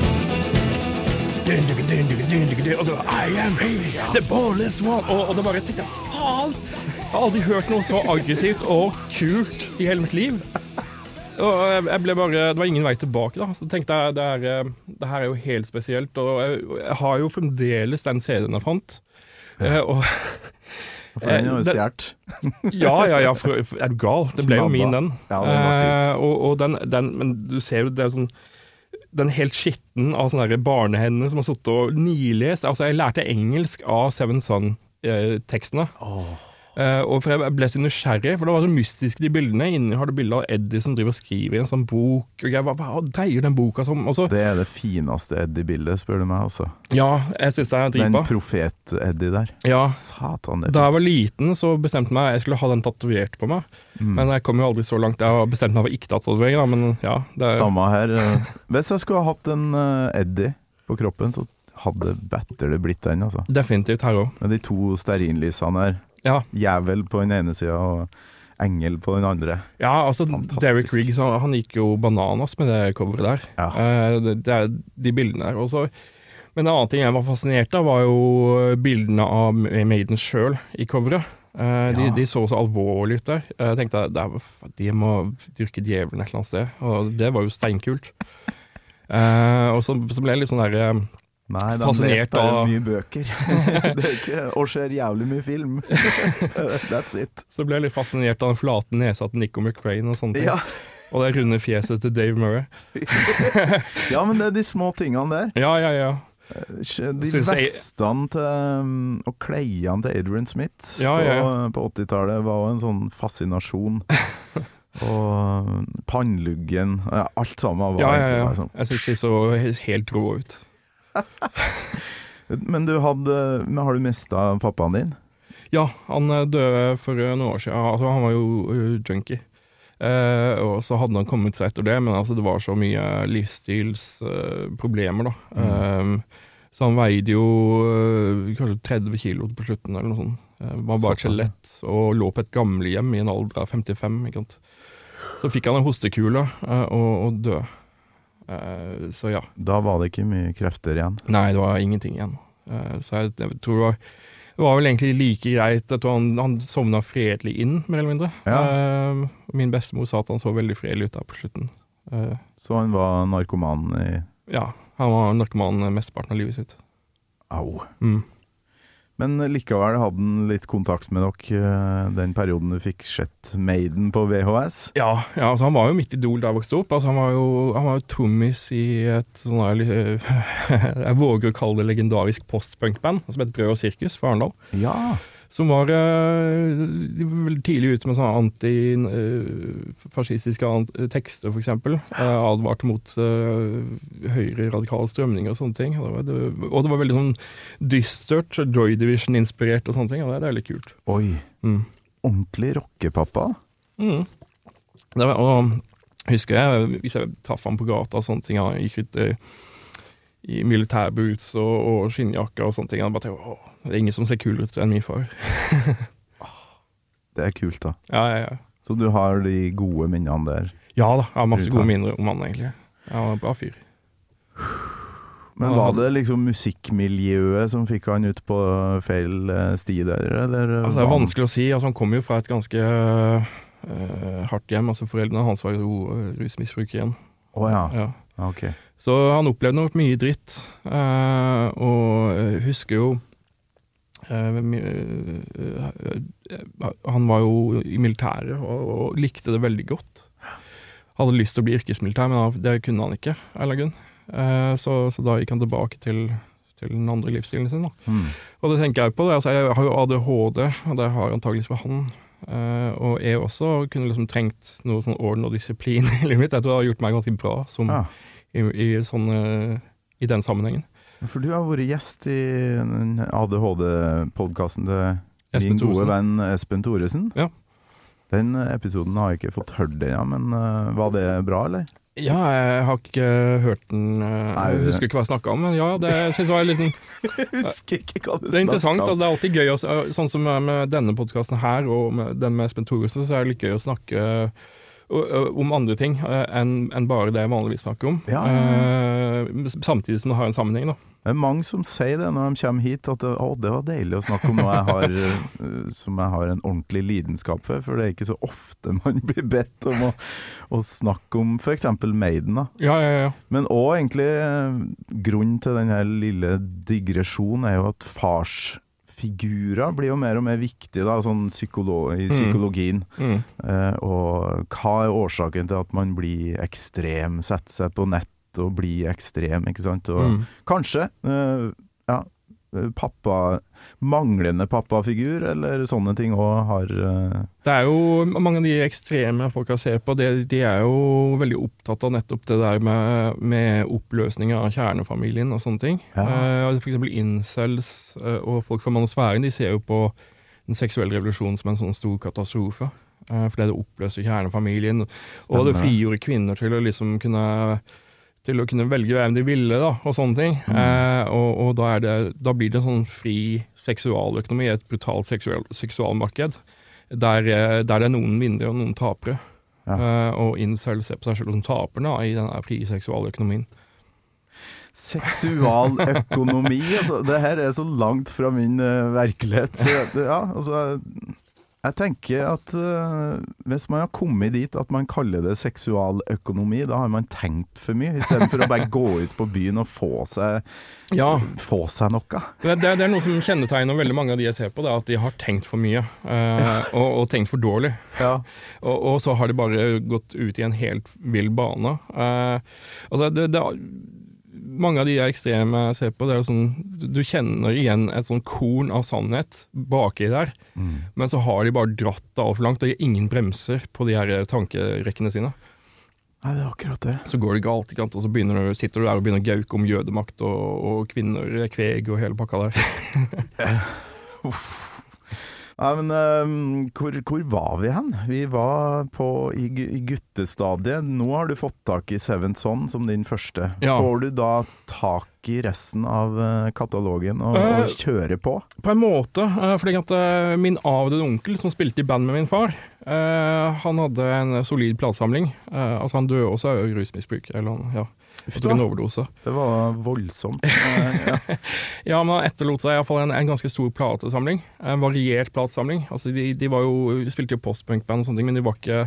Dun, dun, dun, dun, dun, dun, og så I am he, the ballest one. Og, og det bare tenkte jeg, faen, jeg har aldri hørt noe så aggressivt og kult i hele mitt liv. Og jeg ble bare, det var ingen vei tilbake da, så tenkte jeg, det, er, det her er jo helt spesielt, og jeg, jeg har jo fremdeles den C D-en jeg fant. Ja. Eh, og, for den er jo stjert. ja, ja, ja, for, for, er du gal? Det ble jo min den. Ja, det var eh, og, og den, den, men du ser jo, det er sånn, den helt skitten av sånne der barnehender som har suttet og nilest. Altså, jeg lærte engelsk av Seven Son-tekstene. Åh. Oh. Uh, og for jeg ble så nysgjerrig, for det var så mystisk de bildene. Inni har du bilder av Eddie som driver og skriver i en sånn bok, og jeg bare, hva dreier den boka som? Også, det er det fineste Eddie-bildet, spør du meg altså. Ja, jeg synes det er dritbra. Den profet-Eddie der. Ja, Satan. Da jeg var liten så bestemte jeg meg jeg skulle ha den tatovert på meg, mm. men jeg kom jo aldri så langt. Jeg har bestemt meg for ikke tatovering, da, men ja. Det er... Samme her. Hvis jeg skulle ha hatt en uh, Eddie på kroppen, så hadde better det blitt den, altså. Definitivt her også. Med de to stearinlysene her. Ja. Jævel på den ene siden og engel på den andre. Ja, altså fantastisk. Derek Riggs, han, han gikk jo bananas med det coveret der. Ja. Uh, det, det er de bildene der også. Men en annen ting jeg var fascinert av var jo bildene av Maiden selv i coveret. Uh, ja. de, de så så alvorlig ut der. Jeg tenkte at de må dyrke djevelen et eller annet sted, og det var jo steinkult. Uh, og så, så ble jeg litt sånn der... Uh, Nei, de leser bare mye bøker. Det er ikke, og ser jævlig mye film. That's it. Så ble jeg litt fascinert av den flate nesa til Nico McCrane og sånne ting. Ja. Og det runde fjeset til Dave Murray. Ja, men det er de små tingene der. Ja, ja, ja. De vestene til, og kleiene til Adrian Smith ja, ja, ja. På, på åttitallet var jo en sånn fascinasjon. Og pannluggen, alt sammen var ja, ja, ja. Liksom. Jeg synes de så helt rå ut. Men du hadde, men har du mistet pappaen din? Ja, han døde for noen år siden. Altså, han var jo uh, junkie. Uh, og så hadde han kommet seg etter det, men altså, det var så mye livsstilsproblemer, uh, da. Mm. Um, så han veide jo uh, kanskje tretti kilo på slutten, eller noe sånt. Uh, var bare skjelett, og lå på et gamlehjem i en alder av femtifem, ikke sant. Så fikk han en hostekule uh, og, og døde. Uh, så ja. Da var det ikke mye krefter igjen? Nei, det var ingenting igjen. Uh, så jeg, jeg tror det var, det var vel egentlig like greit at han, han sovna fredelig inn, mer eller mindre. Ja. Uh, min bestemor sa at han så veldig fredelig ut der på slutten. Uh, så han var narkoman i... Ja, han var narkoman mesteparten av livet sitt. Au. Mm. Men likevel hadde han litt kontakt med dere den perioden du fikk sett Maiden på V H S? Ja, ja altså han var jo mitt idol da jeg vokste opp. Altså han var jo, han var jo trommis i et sånn her, jeg våger å kalle det legendarisk postpunkband, som heter Brød og Sirkus for Arendal. Ja. Som var uh, veldig tidlig ute med sånne antifascistiske uh, tekster, for eksempel. Uh, advart mot uh, høyre radikale strømninger og sånne ting. Og det, var, det, og det var veldig sånn dystert, Joy Division-inspirert og sånne ting, og det, det er litt kult. Oi, mm. Ordentlig rockepappa? Mm. Det var, og husker jeg, hvis jeg traff han på gata og sånne ting, han gikk ut i, i militærboots og, og skinnjakker og sånne ting, han bare tenkte, åh, det er ingen som ser kulere ut enn min far. Det er kult da. Ja, ja, ja. Så du har de gode minnene der? Ja da, jeg har masse gode minner om han egentlig. Jeg var en bra fyr. Men var det liksom musikkmiljøet som fikk han ut på feil sti der, eller? Altså det er vanskelig å si, altså han kom jo fra et ganske uh, hardt hjem, altså foreldrene hans var jo uh, rusmisbruk igjen. Åh oh, ja. Ja, ok. Så han opplevde nok mye dritt, uh, og uh, husker jo Uh, uh, uh, han var jo i militæret og, og likte det veldig godt. Hadde lyst til å bli yrkesmilitær, men det kunne han ikke, eller grunn. Uh, så, så da gikk han tilbake til, til den andre livsstilen sin. Da. Mm. Og det tenker jeg på. Det. Altså, jeg har jo A D H D, og det har antageligvis for han. Uh, og jeg også kunne liksom trengt noe sånn orden og disiplin i livet mitt. Jeg tror det har gjort meg ganske bra som, ja. i, i, sånn, uh, i den sammenhengen. For du har vært gjest i A D H D-podcasten til din gode venn Espen Thoresen. Ja. Den episoden har jeg ikke fått hørt det, ja, men uh, var det bra, eller? Ja, jeg har ikke hørt den, jeg husker ikke hva jeg snakket om, men ja, det synes jeg var litt Jeg husker ikke hva du Det er interessant, at det er alltid gøy, å, sånn som med denne podcasten her, og med den med Espen Thoresen, så er det litt gøy å snakke om andre ting enn, enn bare det jeg vanligvis snakker om. Ja, ja, ja. Samtidig som det har en sammenheng, da. Det er mange som sier det når de kommer hit, at det, å, det var deilig å snakke om noe jeg har, som jeg har en ordentlig lidenskap for, for det er ikke så ofte man blir bedt om å, å snakke om for eksempel Maiden. Da. Ja, ja, ja. Men også egentlig grunnen til denne lille digresjonen er jo at farsfigurer blir jo mer og mer viktig da, sånn psykolo- i psykologien. Mm. Mm. Eh, og hva er årsaken til at man blir ekstrem, setter seg på nett og bli ekstrem, ikke sant? Og mm. kanskje uh, ja, pappa, manglende pappafigur eller sånne ting også har uh... Det er jo mange av de ekstreme folk har sett på, de, de er jo veldig opptatt av nettopp det der med, med oppløsning av kjernefamilien og sånne ting. Ja. Uh, for eksempel incels uh, og folk fra manosfæren, de ser jo på den seksuelle revolusjonen som en sånn stor katastrofe. Uh, fordi det oppløser kjernefamilien, Stemmer. Og det frigjorde kvinner til å liksom kunne til å kunne velge hvem de ville, da, og sånne ting. Mm. Eh, og og da, er det, da blir det en sånn fri seksualøkonomi, et brutalt seksual, seksualmarked, der, der det er noen vinnere og noen tapere. Ja. Eh, og incel ser på seg selv som taperne i denne fri seksualøkonomien. Seksualøkonomi, altså, det her er så langt fra min uh, virkelighet. For, ja, altså... Jeg tenker at uh, hvis man har kommet dit at man kaller det seksualøkonomi, da har man tenkt for mye, i stedet for å bare gå ut på byen og få seg, ja. få seg noe. Det, det, det er noe som kjennetegner veldig mange av de jeg ser på, det er at de har tenkt for mye, uh, og, og tenkt for dårlig. Ja. Og, og så har de bare gått ut i en helt vill bane. Uh, altså det, det mange av de ekstreme jeg ser på, det er sånn, du kjenner igjen et sånn korn av sannhet baki der, mm. men så har de bare dratt det alt for langt, og det er ingen bremser på de her tankerekkene sine. Nei, det er akkurat det. Så går det galt, ikke sant, og så begynner du, sitter du der og begynner å gauke om jødemakt og, og kvinner, kveg og hele pakka der. Uff. Nei, men um, hvor, hvor var vi hen? Vi var på, i, i guttestadiet. Nå har du fått tak i Seventh Son som din første. Ja. Får du da tak i resten av uh, katalogen og, uh, og kjøre på? På en måte, uh, fordi at uh, min avdøde onkel som spilte i band med min far, uh, han hadde en solid platesamling. Uh, altså han døde også av rusmisbruk, eller han, ja. Etter en overdose. Det var voldsomt. ja. ja, men han etterlot seg i hvert fall en, en ganske stor platesamling. En variert platesamling. Altså, de, de var jo, de spilte jo postpunkband og sånne ting, men de var ikke,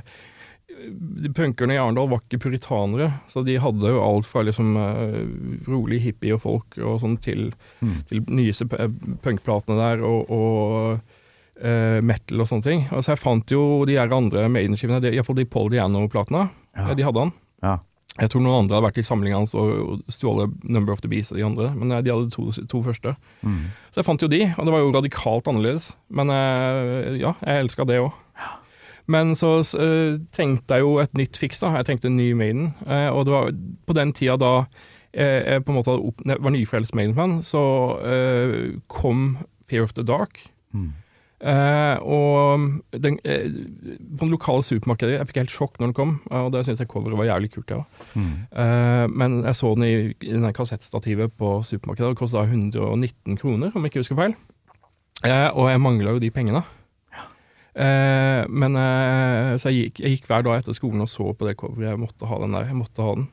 de punkerne i Arendal var ikke puritanere, så de hadde jo alt fra liksom uh, rolig hippie og folk og sånn til, mm. til nyeste punkplatene der, og, og uh, metal og sånne ting. Altså, jeg fant jo de her andre Maiden-skivene, i hvert fall de Paul Diano-platene, ja. de hadde han. Ja. Jeg tror noen andre hadde vært i samlingen hans og stjålet Number of the Beast og de andre, men de hadde to, to første. Mm. Så jeg fant jo de, og det var jo radikalt annerledes. Men ja, jeg elsket det også. Ja. Men så uh, tenkte jeg jo et nytt fiks da, jeg tenkte en ny Maiden, uh, og det var på den tida da uh, jeg på en måte opp, var nyfrelst Maiden-fan, så uh, kom Fear of the Dark. Mm. Uh, og den, uh, på den lokale supermarkedet jeg fikk helt sjokk når den kom, og det synes jeg coveret var jævlig kult, ja. Mm. Uh, men jeg så den i, i denne kassettstativet på supermarkedet, og det kostet hundre og nitten kroner, om jeg ikke husker feil. Uh, og jeg manglet jo de pengene. Ja. Uh, men uh, så jeg gikk, jeg gikk hver dag etter skolen og så på det coveret, jeg måtte ha den der, jeg måtte ha den.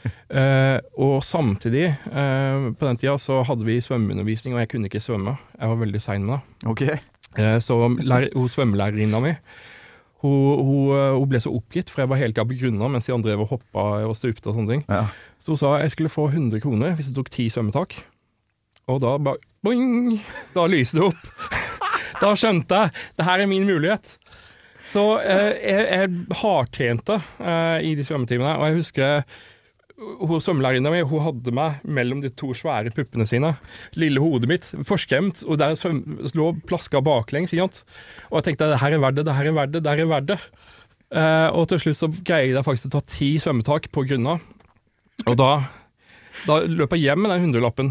Uh, og samtidig, uh, på den tida så hadde vi svømmeundervisning, og jeg kunne ikke svømme. Jeg var veldig sein med det. Ok. Så lærer, hun svømmelærerinna mi, hun, hun, hun ble så oppgitt, for jeg var hele tiden begrunnet mens de andre var hoppet og stupte og sånne ting. Ja. Så hun sa jeg skulle få hundre kroner hvis jeg tok ti svømmetak. Og da bare, boing, da lyste det opp. Da skjønte jeg, det her er min mulighet. Så eh, jeg, jeg hardtrente eh, i de svømmetimene, og jeg husker hun svømmelærerinna mi, hun hadde meg mellom de to svære puppene sine, lille hodet mitt, forskremt, og der svøm, lå plaska baklengs, ikke sant? Og jeg tenkte, det her er verdt det, det her er verdt det, det her er verdt det. Uh, og til slutt så greide jeg faktisk å ta ti svømmetak på grunna, og da, da løp jeg hjem med den hundrelappen.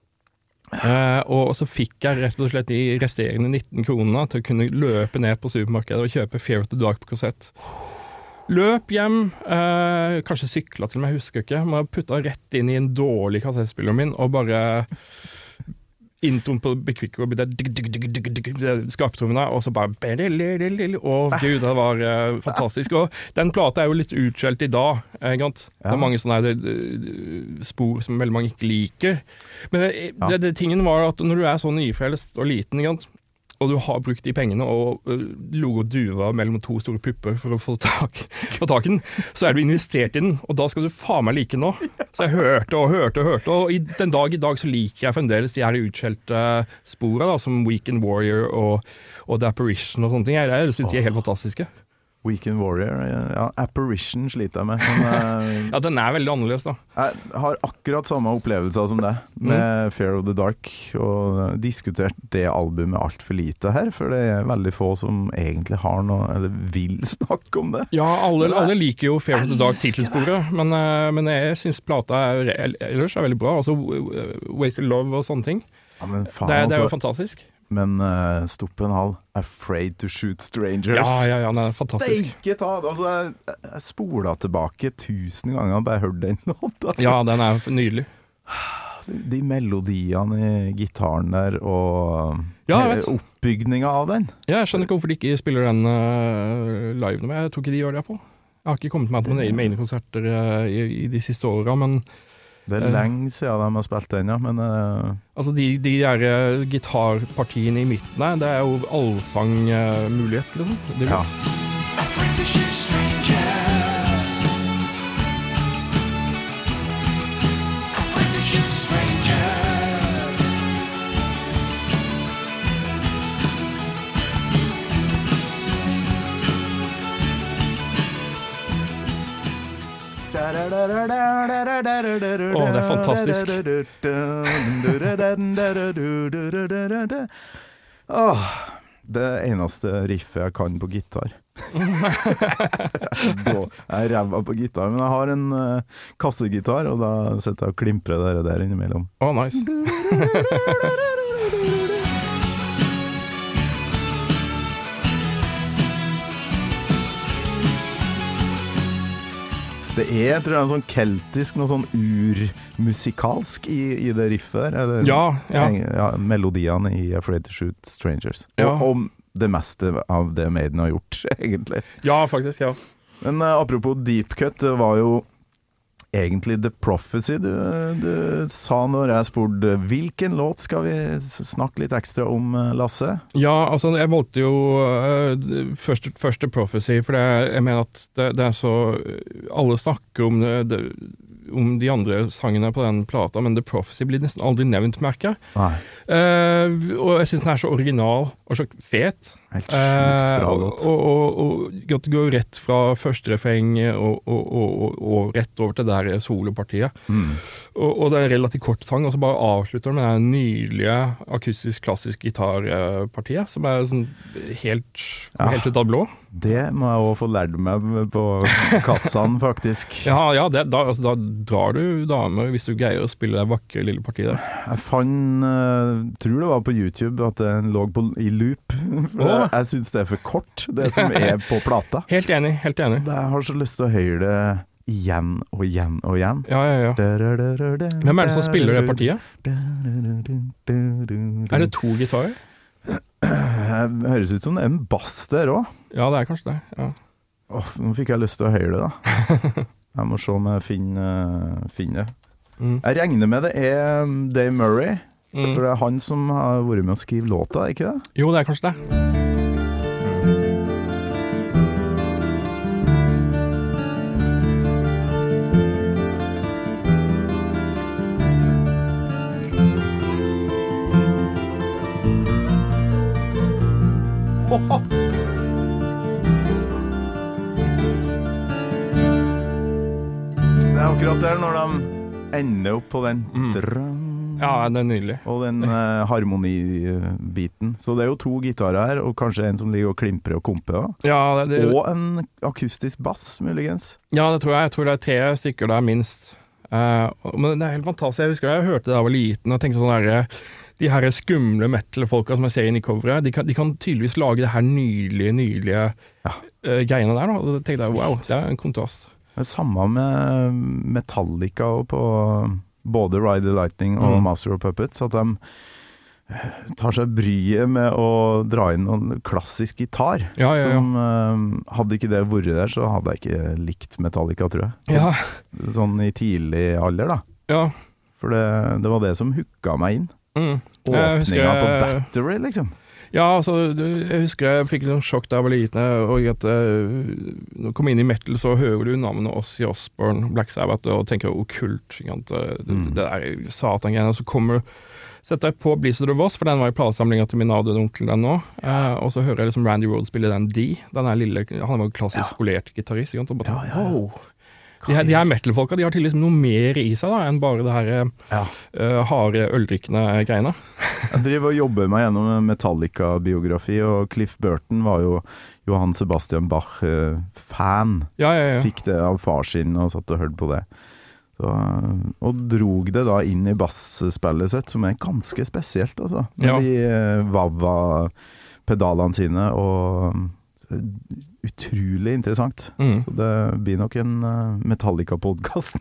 Uh, og så fikk jeg rett og slett de resterende nitten kronene til å kunne løpe ned på supermarkedet og kjøpe Fear of the Dark på kassett. Løp hjem, eh, kanskje sykla til meg, jeg husker ikke, men jeg putta rett inn i en dårlig kassettspiller min, og bare introen på Big Quick og skarptrommene, og så bare å gud, det var uh, fantastisk. Og den plata er jo litt utskjelt i dag, egentlig. Ja. Det er mange sånne her, spor som veldig mange ikke liker. Men det, ja. det, det tingen var at når du er så nyfrelst og liten, egentlig, og du har brukt de pengene og uh, logo duva mellom to store pupper for å få tak, få tak i den, så er du investert i den, og da skal du faen meg like nå. Så jeg hørte og hørte og hørte, og i den dag i dag så liker jeg fremdeles de her utskjelte sporene, da, som Weekend Warrior og, og The Apparition og sånne ting. Jeg, jeg synes de er helt fantastiske. Weekend Warrior, ja, Apparition sliter jeg med. Men, uh, ja, den er veldig annerledes da. Jeg har akkurat samme opplevelser som det, med mm. Fear of the Dark, og diskutert det albumet alt for lite her, for det er veldig få som egentlig har noe, eller vil snakke om det. Ja, alle, alle liker jo Fear of the Dark titelsporet, men, uh, men jeg synes plata er, ellers er veldig bra, altså Way to Love og sånne ting. Ja, men faen, det, det er jo altså fantastisk. Men uh, stopp en halv, Afraid to Shoot Strangers. Ja, ja, ja, den er fantastisk. Steike ta, altså jeg, jeg spola tilbake tusen ganger og bare hørte den låta. Ja, den er nydelig. De, de melodiene i gitaren der, og ja, oppbygninga av den. Ja, jeg skjønner ikke hvorfor de ikke spiller den uh, live nå, jeg tror ikke de gjør det på. Jeg har ikke kommet med på noen egne konserter uh, i, i de siste årene, men det er lenge siden de har spilt den, ja, men uh... altså de, de der uh, gitarpartiene i midten der, det er jo allsangmulighet, uh, liksom. Det ja. Afraid to shoot strangers. Afraid to shoot strangers. Åh, det er fantastisk. Åh, det eneste riffet jeg kan på gitar. Jeg er ræva på gitar, men jeg har en uh, kassegitar, og da setter jeg og klimprer det der innimellom. Åh, nice. Det er, tror jeg, en sånn keltisk, noe sånn urmusikalsk i, i det riffet der. Eller, ja, ja. ja. Melodiene i Afraid to Shoot Strangers. Ja. Og om det meste av det Maiden har gjort, egentlig. Ja, faktisk, ja. Men uh, apropos Deep Cut, det var jo egentlig The Prophecy du, du sa når jeg spurte hvilken låt skal vi snakke litt ekstra om, Lasse? Ja, altså jeg valgte jo uh, først, først The Prophecy, for det, jeg mener at det, det er så alle snakker om det, det, om de andre sangene på den plata, men The Prophecy blir nesten aldri nevnt, merker jeg. Uh, og jeg synes den er så original og så fet. Helt sjukt bra låt. Uh, og, og, og, og går rett fra første refreng og, og, og, og, og rett over til det der solopartiet. Mm. Og, og det er en relativt kort sang, og så bare avslutter med det nydelige akustisk klassisk gitarpartiet, som er sånn helt, ja. helt ut av blå. Det må jeg også få lært meg på kassan, faktisk. Ja, ja det, da, altså, da drar du damer hvis du greier å spille det vakre lille partiet der. Jeg fant, uh, tror det var på YouTube, at den lå på, i loop. For oh. jeg synes det er for kort, det som er på plata. Helt enig, helt enig. Jeg har så lyst til å høre det igjen og igjen og igjen. Ja, ja, ja. Hvem er det som spiller det partiet? Er det to gitarer? Det høres ut som det er en bass der også. Ja, det er kanskje det, ja. Åh, nå fikk jeg lyst til å høre det da. Jeg må se om jeg finner, finner. Mm. Jeg regner med det er Dave Murray. Mm. For det er han som har vært med å skrive låta, ikke det? Jo, det er kanskje det. Det er akkurat der når de ender opp på den mm. drøm. Ja, det er nydelig. Og den uh, harmonibiten. Så det er jo to gitarer her, og kanskje en som ligger og klimprer og komper. Ja, det, det, og en akustisk bass, muligens. Ja, det tror jeg. Jeg tror det er tre stykker der minst. Uh, men det er helt fantastisk. Jeg husker da jeg hørte det da jeg var liten, og tenkte sånn der, de her skumle metal-folka som jeg ser inn i coveret, de kan, de kan tydeligvis lage det her nydelige, nydelige ja. uh, greiene der. Da. Og da tenkte jeg, wow, det er en kontrast. Det er samme med Metallica og på både Ride the Lightning og mm. Master of Puppets, at de tar seg bryet med å dra inn noen klassisk gitar ja, ja, ja. som uh, hadde ikke det vært der, så hadde jeg ikke likt Metallica, tror jeg. Ja. Sånn i tidlig alder, da. Ja. For det, det var det som hooka meg inn. Mm. Åpninga på Battery, liksom. Ja, altså, jeg husker jeg fikk litt sjokk da jeg var liten, og at uh, når du kommer inn i metal, så hører du navnet Ozzy Osbourne, Black Sabbath, og tenker okkult, mm. det, det er satan-greiene, så kommer du setter jeg på Blizzard of Oz, for den var i platesamlingen til min avdøde onkel den nå. Uh, og så hører jeg liksom Randy Rhoads spille den D. Den er lille, han var klassisk ja. skolert gitarist. Og bare, ja, ja. Wow. De her, de her metal-folka, de har til liksom noe mer i seg da, enn bare det her ja. uh, harde, øldrikkende greiene. Jeg driver og jobber meg gjennom en Metallica-biografi, og Cliff Burton var jo Johann Sebastian Bach-fan. Ja, ja, ja. Fikk det av far sin og satt og hørte på det. Så, og drog det da inn i bassspillet sitt, som er ganske spesielt, altså. Med ja. de uh, Vava-pedalene sine, og uh, utrolig interessant. Mm. Så det blir nok en uh, Metallica-podcast.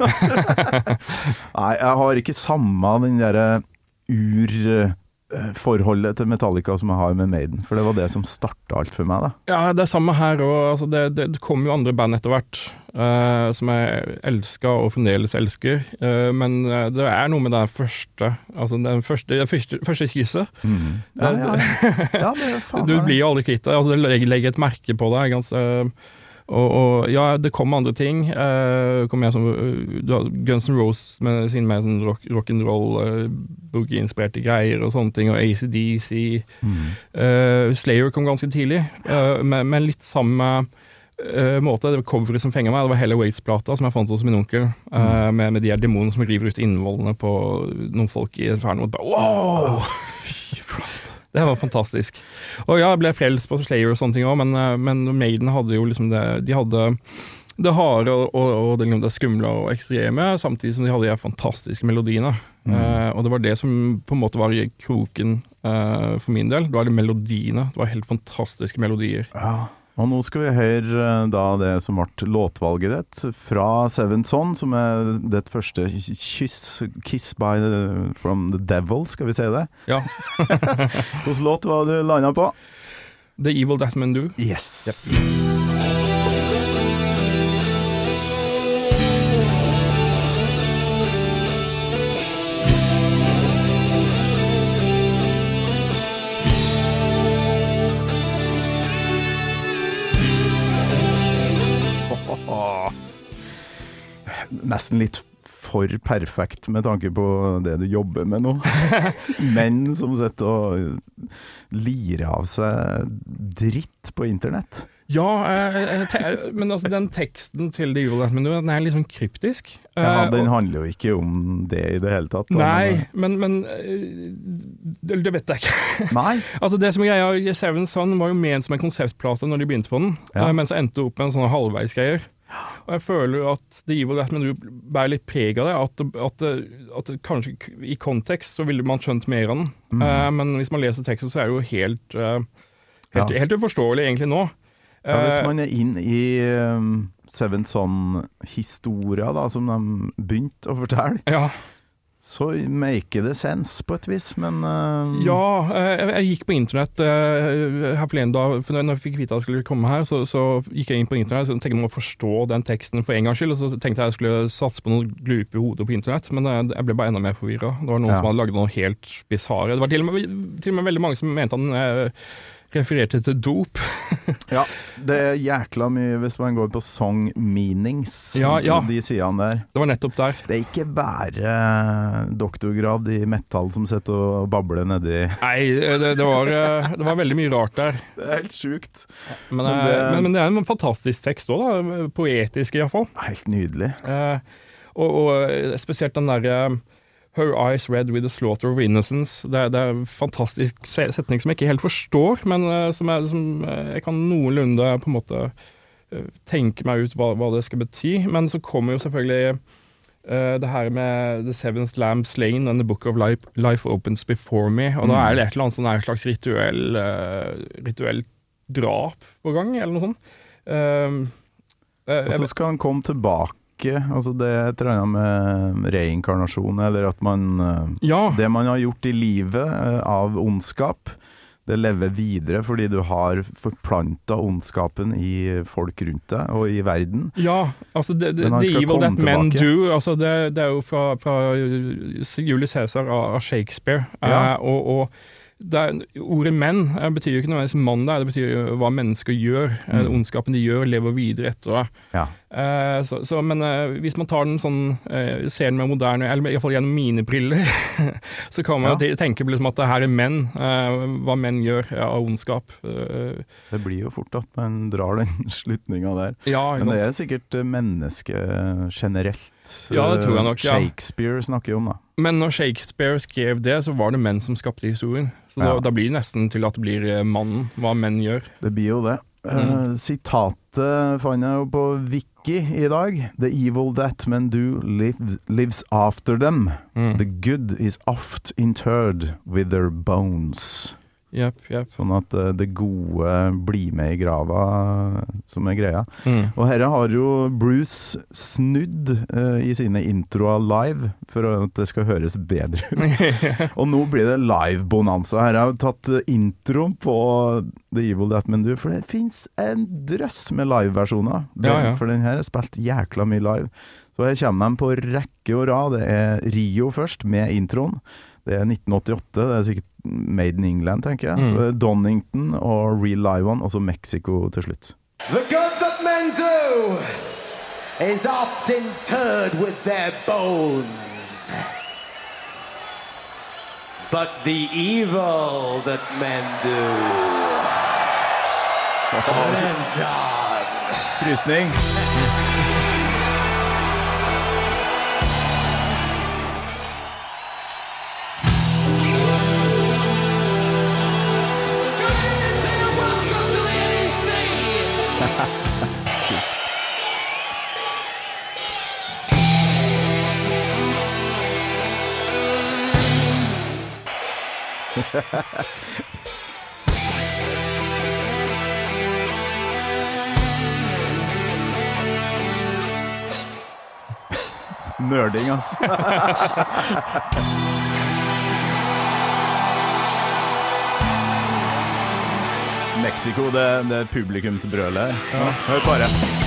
Nei, jeg har ikke samme den der ur... Uh, forholdet til Metallica som jeg har med Maiden, for det var det som startet alt for meg da. Ja, det er samme her, og altså, det, det, det kom jo andre band etter hvert uh, som jeg elsket og fremdeles elsker, uh, men uh, det er noe med den første, altså den første, den første, første kysset. Mm. Ja, ja, ja. ja, det er faen. Du blir jo aldri kvitt det, altså, det legger, legger et merke på deg, ganske... Uh, Og, og ja, det kom andre ting. Uh, kom jeg som, uh, Guns N' Roses med sin med sånn rock, rock'n'roll, uh, boogie-inspirerte greier og sånne ting, og A C D C. Mm. Uh, Slayer kom ganske tidlig, uh, med, med litt samme uh, måte. Det var coveret som fenget meg. Det var Hella Waits-plata som jeg fant hos min onkel, uh, mm. med, med de her demonene som river ut innvollene på noen folk i Inferno. Wow! Fy flott. Det var fantastisk. Og ja, jeg ble frelst på Slayer og sånne ting også, men, men Maiden hadde jo liksom det, de hadde det harde og, og, og det, det skumle og ekstreme, samtidig som de hadde de fantastiske melodiene. Mm. Uh, og det var det som på en måte var i kroken uh, for min del. Det var de melodiene. Det var helt fantastiske melodier. Ja. Og nå skal vi høre da det som ble låtvalget ditt fra Seven Son, som er det første kyss, Kiss by the, from the Devil, skal vi si det? Ja. Hvilken låt var du landet på? The Evil That Men Do. Yes. Yep. Nesten litt for perfekt med tanke på det du jobber med nå. Menn som sitter og lirer av seg dritt på internett. Ja, eh, te- men altså den teksten til The Evil That Men Do, den er litt sånn kryptisk. Ja, den handler jo ikke om det i det hele tatt. Da. Nei, men, men det, det vet jeg ikke. Nei. Altså det som er greia, Seven Son var jo ment som en konseptplate når de begynte på den, ja. mens jeg endte opp med en sånn halvveisgreier. Og jeg føler jo at The Evil That Men Do bærer litt preg av det, at, at, at kanskje i kontekst så ville man skjønt mer av den. Mm. Uh, men hvis man leser teksten så er det jo helt, uh, helt, ja. helt uforståelig egentlig nå. Ja, hvis man er inn i um, Seven Son-historia da, som de begynte å fortelle, ja. så make det sense på et vis, men... Uh... Ja, jeg, jeg gikk på internett uh, her forleden da, for når jeg fikk vite at jeg skulle komme her, så, så gikk jeg inn på internett, så tenkte jeg å forstå den teksten for en gangs skyld, og så tenkte jeg at jeg skulle satse på noen glupe hoder på internett, men uh, jeg ble bare enda mer forvirret. Det var noen ja. som hadde laget noe helt bizarre. Det var til og med, til og med veldig mange som mente han... Uh, refererte til dop. Ja, det er jækla mye hvis man går på song meanings, ja, ja. de sidene der. Det var nettopp der. Det er ikke bare doktorgrad i metal som sitter og babler nedi. Nei, det, det, var, det var veldig mye rart der. Det er helt sjukt. Men, men, det, men, men det er en fantastisk tekst også da, poetisk i hvert fall. Helt nydelig. Eh, og, og spesielt den der Her eyes red with the slaughter of innocence. Det er, det er en fantastisk setning som jeg ikke helt forstår, men uh, som, er, som uh, jeg kan noenlunde på en måte uh, tenke meg ut hva, hva det skal bety. Men så kommer jo selvfølgelig uh, det her med The Seventh Lamb Slain and the Book of Life, Life Opens Before Me, og mm. da er det et eller annet sånn her slags rituell, uh, rituell drap på gang, eller noe sånt. Uh, uh, og så skal han komme tilbake, altså det er et eller annet med reinkarnasjon, eller at man, uh, ja. det man har gjort i livet uh, av ondskap, det lever videre fordi du har forplantet ondskapen i folk rundt deg og i verden. Ja, altså det, det, The Evil That Men Do, altså det, det er jo fra, fra Julius Caesar av Shakespeare, ja. uh, og, og det er, ordet menn betyr jo ikke nødvendigvis mann der, det betyr jo hva mennesker gjør, mm. ondskapen de gjør, lever videre etter det. Ja. Uh, så, så, men uh, hvis man tar den sånn, uh, ser den med moderne, eller i hvert fall gjennom mine briller, så kan man jo ja. tenke på liksom at det her er menn, uh, hva menn gjør ja, av ondskap. Uh, det blir jo fort at man drar den slutningen der. Ja, men det er sikkert menneske generelt. Ja, det tror jeg nok, ja. Shakespeare snakker jo om da. Men når Shakespeare skrev det, så var det menn som skapte historien. Så da, ja. da blir det nesten til at det blir mannen, hva menn gjør. Det blir jo det. Mm. Uh, sitatet fant jeg jo på Wiki i dag. The evil that men do live, lives after them. Mm. The good is oft interred with their bones. Yep, yep. Sånn at uh, det gode blir med i grava, som er greia. Mm. Og her har jo Bruce snudd uh, i sine introer live, for at det skal høres bedre ut. Og nå blir det live-bonanza. Her har jeg tatt uh, introen på The Evil That Men Do, for det finnes en drøss med live-versjoner. Ja, ja. For den her er spilt jækla mye live. Så her kommer de på rekke og rad. Det er Rio først, med introen. Det er nitten åttiåtte, det er sikkert Made in England, tenker jeg. Mm. Så Donington og Real Live One, og så Mexico til slutt. The good that men do is often interred with their bones. But the evil that men do lives on. Frysning. Nerding, altså. Mexico, det, det er publikumsbrølet. Ja. Hør bare.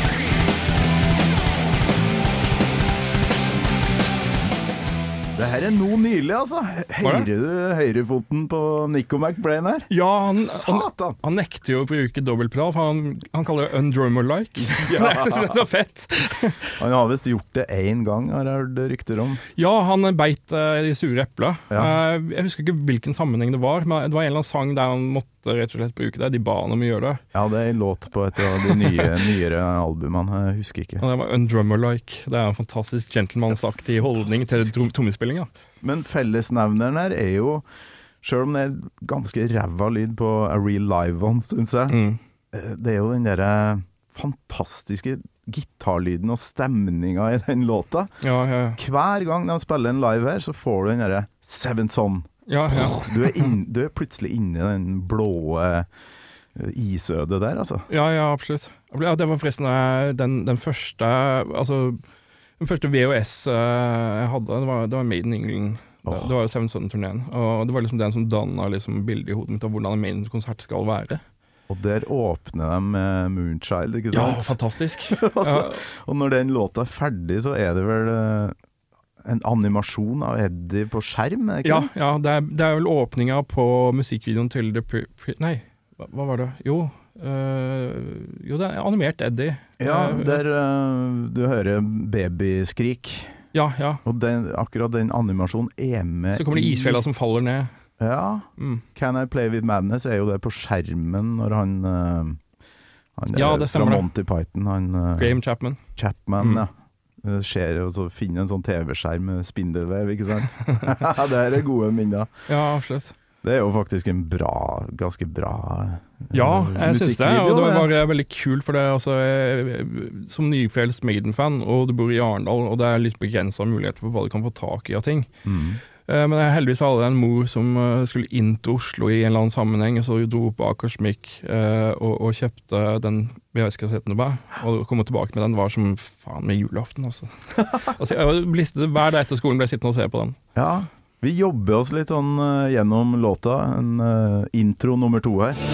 Det her er noe nylig, altså. Hører du høyrefoten på Nico McBrain her? Ja, han, Satan! Han, han nekter jo å bruke dobbeltpedal, for han, han kaller det undrummer-like. Ja. Det er så fett. Han har vist gjort det en gang, har jeg hørt rykter om. Ja, han beit uh, de sure epler. Ja. Uh, jeg husker ikke hvilken sammenheng det var, men det var en eller annen sang der han måtte rett og slett bruke det. De ba han om å gjøre det. Ja, det er en låt på et av de nye, nyere albumene, jeg husker ikke. Og det var undrummer-like. Det er en fantastisk gentlemannsaktig holdning til trommespilling, ja. Men fellesnevneren her er jo, selv om det er ganske ræva lyd på A Real Live One, synes jeg, mm. det er jo den der fantastiske gitarlyden og stemninga i den låta. Ja, ja, ja. Hver gang de spiller en live her, så får du den der Seven Son. Ja, ja. Du, er inn, du er plutselig inne i den blå isødet der, altså. Ja, ja, absolutt. Ja, det var forresten den, den første, altså den første V H S jeg hadde, det var, det var Made in England. Oh. Det, det var jo Seven Son-turneen, og det var liksom den som dannet liksom bildet i hodet mitt av hvordan en Maiden-konsert skal være. Og der åpner de med Moonchild, ikke sant? Ja, fantastisk. altså, ja. Og når den låta er ferdig, så er det vel en animasjon av Eddie på skjerm, er det ikke ja, det? Ja, det er, det er vel åpninga på musikkvideoen til The Pre... Pre nei, hva, hva var det? Jo, øh, jo, det er animert Eddie. Ja, der øh, du hører babyskrik. Ja, ja. Og den, akkurat den animasjonen er med i... Så kommer det isfella som faller ned. Ja, mm. Can I Play With Madness er jo det på skjermen når han, øh, han ja, det stemmer fra Monty Python, han... Øh, Graham Chapman. Chapman, mm. ja. Skjer og så finner en sånn T V-skjerm med spindelvev, ikke sant? Det her er gode minner. Ja, absolutt. Det er jo faktisk en bra, ganske bra Ja, jeg synes det, og det var det. veldig kult, for det altså, som nyfrelst Maiden-fan, og du bor i Arendal, og det er litt begrenset mulighet for hva du kan få tak i av ting. Mm. Men jeg heldigvis hadde en mor som skulle inn til Oslo i en eller annen sammenheng, og så dro på Akersmik og, og kjøpte den V H S-kassetten det var, og kom tilbake med den, var som faen med julaften, altså. altså jeg blistet hver dag etter skolen ble jeg sittende og se på den. Ja, vi jobber oss litt sånn uh, gjennom låta, en uh, intro nummer to her.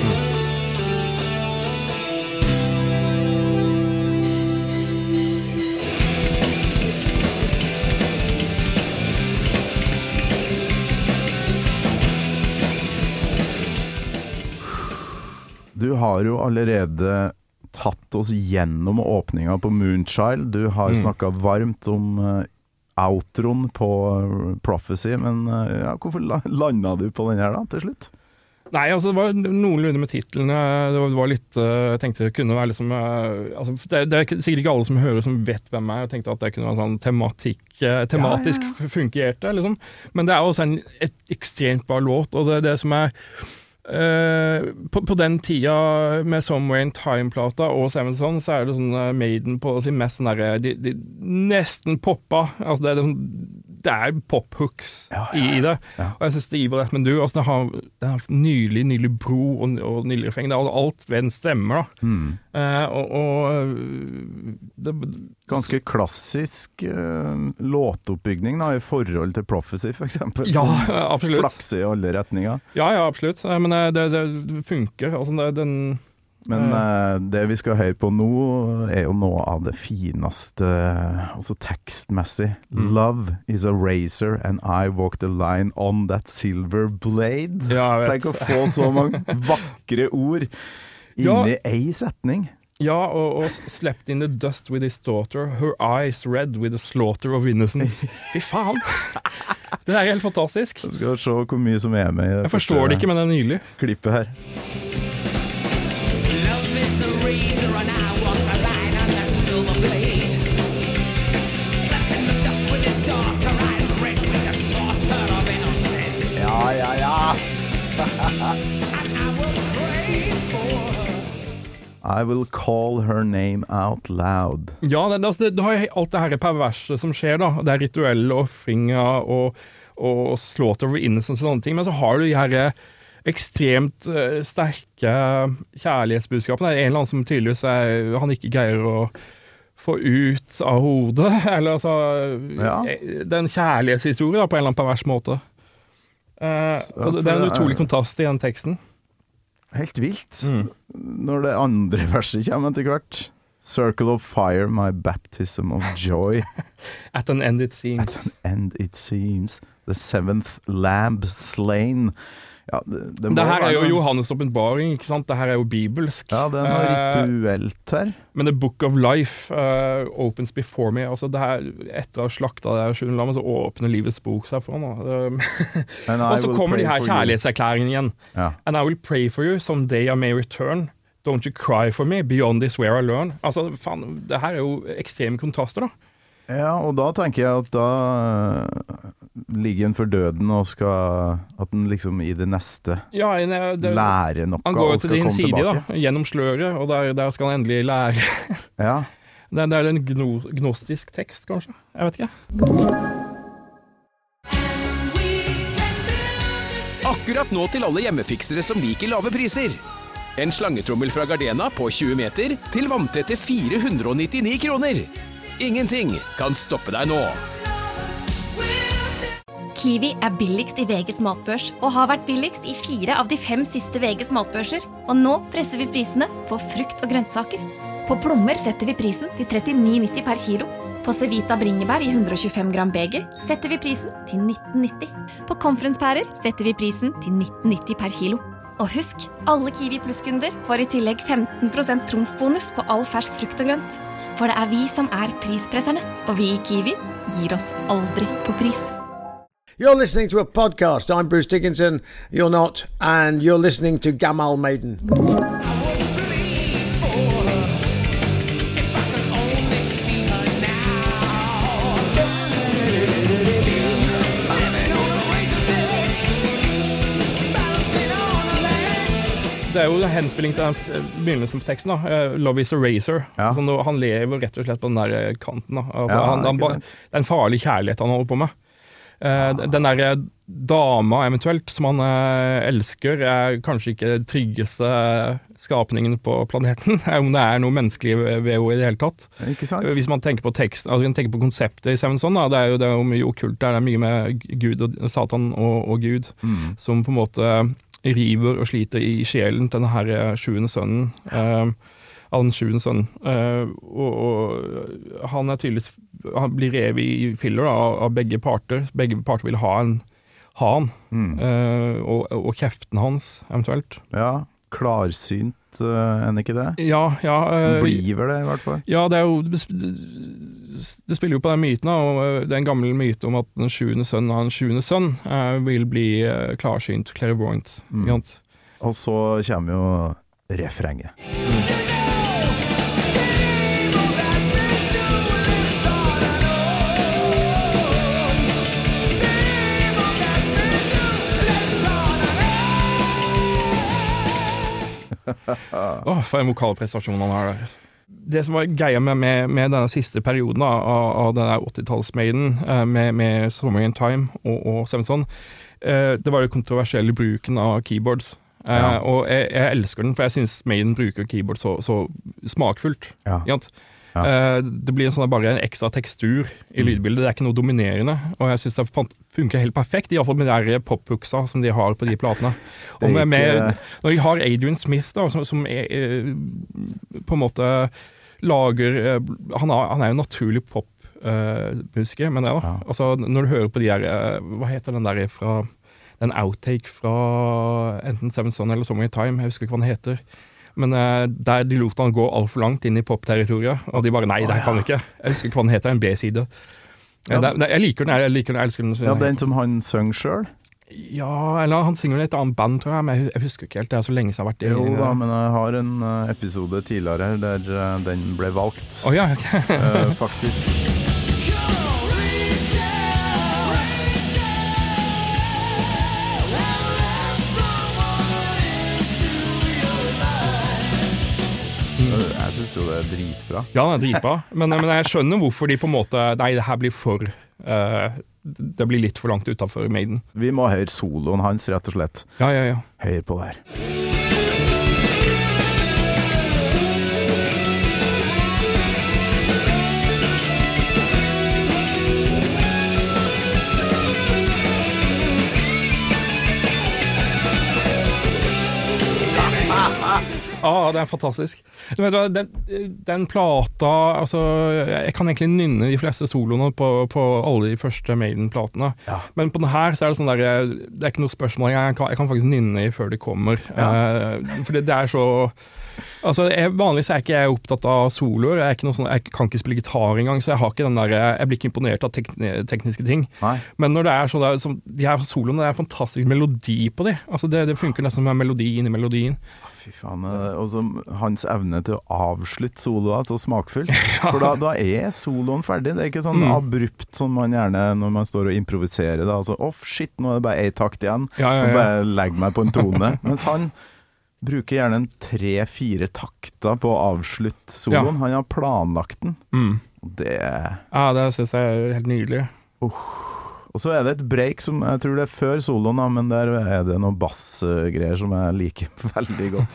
Du har jo allerede tatt oss gjennom åpninga på Moonchild. Du har mm. snakket varmt om uh, outroen på uh, Prophecy, men uh, ja, hvorfor la landet du på den her da, til slutt? Nei, altså det var noenlunde med titlene. Det var, det var litt, uh, jeg tenkte det kunne være liksom, uh, altså det, det er sikkert ikke alle som hører som vet hvem jeg er. Jeg tenkte at det kunne være sånn tematikk, uh, tematisk ja, ja. Funkerte, liksom. Men det er også en et ekstremt bra låt, og det er det som er Uh, på, på den tida med Somewhere in Time-plata og Seven Son, så er det sånn uh, Maiden på sin mest sånn der, de, de nesten poppa, altså det er, det er pop-hooks ja, ja, i, i det, ja. Og jeg synes det Evil That Men Do, altså det har, det har nydelig, nydelig bro og, og nydelig refreng, det er alt ved den stemmer da, mm. uh, og, og det, ganske klassisk uh, låtoppbygning da, i forhold til Prophecy for eksempel, ja, absolutt. Flakse i alle retninger. Ja, ja, absolutt, men det, det, det funker, altså det, den Men uh, det vi skal høre på nå er jo noe av det fineste, altså tekstmessig. Mm. Love is a razor and I walk the line on that silver blade. Ja, tenk å få så mange vakre ord inni ja. Ei setning. Ja, og, og slept in the dust with his daughter, her eyes red with the slaughter of innocence. Fy faen! Det er helt fantastisk. Jeg skal se hvor mye som er med i det. Jeg forstår det ikke, men det er nydelig. Klippet her. Love is a razor and I walk the line on that silver blade. Slept in the dust with his daughter, eyes red with the slaughter of innocence. Ja, ja, ja! And I will pray for her. I will call her name out loud. Ja, det, det, det har alt det her perverse som skjer da. Det er rituelle offringer og, og slaughter of innocence og sånne ting. Men så har du de her ekstremt uh, sterke kjærlighetsbudskapene. Det er en eller annen som tydeligvis er, han ikke greier å få ut av hodet. Eller altså, ja. Den kjærlighetshistorie da, på en eller annen pervers måte. Uh, og det, det er en utrolig kontrast i den teksten. Helt vilt. Mm. Når det andre verset kommer etter hvert. Circle of fire, my baptism of joy. At an end it seems. At an end it seems. The seventh lamb slain. Ja, det, det, det her er jo Johannes åpenbaring, ikke sant? Det her er jo bibelsk. Ja, det er noe rituelt her. Men The Book of Life uh, opens before me. Altså det her, etter å ha slakta det her sjuende lammet, så åpner livets bok seg for han. Og så kommer de her kjærlighetserklæringen igjen. Ja. And I will pray for you, someday I may return. Don't you cry for me, beyond this where I learn. Altså, faen, det her er jo ekstreme kontraster da. Ja, og da tenker jeg at da ligger en for døden og skal, at den liksom i det neste ja, det, det, lærer noe han går og skal til din komme side, tilbake. Da, gjennom sløret, og der, der skal han endelig lære. Ja. Det, det er en gno, gnostisk tekst, kanskje. Jeg vet ikke. Akkurat nå til alle hjemmefiksere som liker lave priser. En slangetrommel fra Gardena på tjue meter til vanntette fire hundre nittini kroner. Ingenting kan stoppe deg nå. Kiwi er billigst i V G's matbørs og har vært billigst i fire av de fem siste V G's matbørser. Og nå presser vi prisene på frukt og grønnsaker. På plommer setter vi prisen til trettini nitti per kilo. På Cevita bringebær i hundre og tjuefem gram beger setter vi prisen til nitten nitti. På konferenspærer setter vi prisen til nitten nitti per kilo. Og husk, alle Kiwi Plus-kunder får i tillegg femten prosent trumfbonus på all fersk frukt og grønt. For det er vi som er prispresserne, og vi i Kiwi gir oss aldri på pris. You're listening to a podcast. I'm Bruce Dickinson. You're not. And you're listening to Gamal Maiden. er jo en henspilling til den begynnelsen på teksten, da. Love is a razor. Ja. Altså, nå, han lever rett og slett på den der kanten, da. Altså, ja, han, han, det er en farlig kjærlighet han holder på med. Ja. Den der dama eventuelt, som han elsker, er kanskje ikke den tryggeste skapningen på planeten, om det er noe menneskelig ved henne i det hele tatt. Ikke sant? Hvis man tenker på tekst, altså man tenker på konseptet i Seven Son, da, det er jo, det er jo mye okkult, det er mye med Gud og Satan og, og Gud, mm. som på en måte river og sliter i sjelen til denne her sjuende sønnen, uh, av den sjuende sønnen. Uh, og, og han er tydeligvis, han blir revet i filler da, av begge parter. Begge parter vil ha, en, ha han, mm. uh, og, og kjeften hans, eventuelt. Ja, klarsynt uh, enn ikke det? Ja, ja. Uh, Blir det i hvert fall? Ja, det er jo, det, det spiller jo på den myten, og det er en gammel myte om at den sjuende sønnen av den sjuende sønn uh, vil bli uh, klarsynt, clairvoyant. Mm. Og så kommer jo refrenget. Mm. oh, for en vokalprestasjon han har der. Det som var greia med, med, med denne siste perioden da, av, av denne åttitalls-maiden med, med Summer in Time og, og Seven Son, det var det kontroversielle bruken av keyboards. Ja. Og jeg, jeg elsker den, for jeg synes maiden bruker keyboard så, så smakfullt. Ja. Ja. Det blir en sånn, bare en ekstra tekstur i lydbildet, det er ikke noe dominerende, og jeg synes det funker helt perfekt, i hvert fall med de der pop-hooksa som de har på de platene. Og med, med, når de har Adrian Smith da, som, som er, på en måte lager, han er, han er jo naturlig pop-musiker, men det da, ja. Altså når du hører på de der, hva heter den der fra, den outtake fra enten Seven Son eller Summer in Time, jeg husker ikke hva den heter, men uh, der de lot han gå alt for langt inn i pop-territoriet, og de bare, nei, det her kan vi ikke. Jeg husker ikke hva den heter, en B-side. Ja, det, det, jeg liker den, jeg liker den, jeg elsker den. Ja, den som han søng selv? Ja, eller han synger i et annet band, tror jeg, men jeg, jeg husker ikke helt, det er så lenge siden jeg har vært i. Jo da, men jeg har en uh, episode tidligere her, der uh, den ble valgt. Å oh, ja, ok. uh, faktisk. Jeg synes jo det er dritbra. Ja, det er dritbra. Men, men jeg skjønner hvorfor de på en måte, nei, det her blir for, uh, det blir litt for langt utenfor Maiden. Vi må høre soloen hans, rett og slett. Ja, ja, ja. Hør på det her. Ja, det er fantastisk. Du vet hva, den, den plata, altså, jeg kan egentlig nynne de fleste soloene på, på alle de første Maiden-platene. Ja. Men på den her så er det sånn der, det er ikke noe spørsmål, jeg kan, jeg kan faktisk nynne i før det kommer. Ja. Uh, for det, det er så, altså, jeg, vanligvis er ikke jeg opptatt av soloer, jeg, er ikke noe sånn, jeg kan ikke spille gitar engang, så jeg har ikke den der, jeg blir ikke imponert av tek, tekniske ting. Nei. Men når det er sånn, der, som, de her soloene, det er fantastisk melodi på de. Altså, det, det funker nesten med melodi inn i melodien. Fy faen, og så hans evne til å avslutte soloer så smakfullt, for da, da er soloen ferdig, det er ikke sånn mm. abrupt som man gjerne når man står og improviserer da, altså, oh shit, nå er det bare en takt igjen, ja, ja, ja. Og bare legger meg på en tone, mens han bruker gjerne en tre-fire takter på å avslutte soloen, ja. Han har planlagt den, mm. det Ja, det synes jeg er helt nydelig. Uh. Og så er det et break som, jeg tror det er før soloen, men der er det noen bassgreier som jeg liker veldig godt.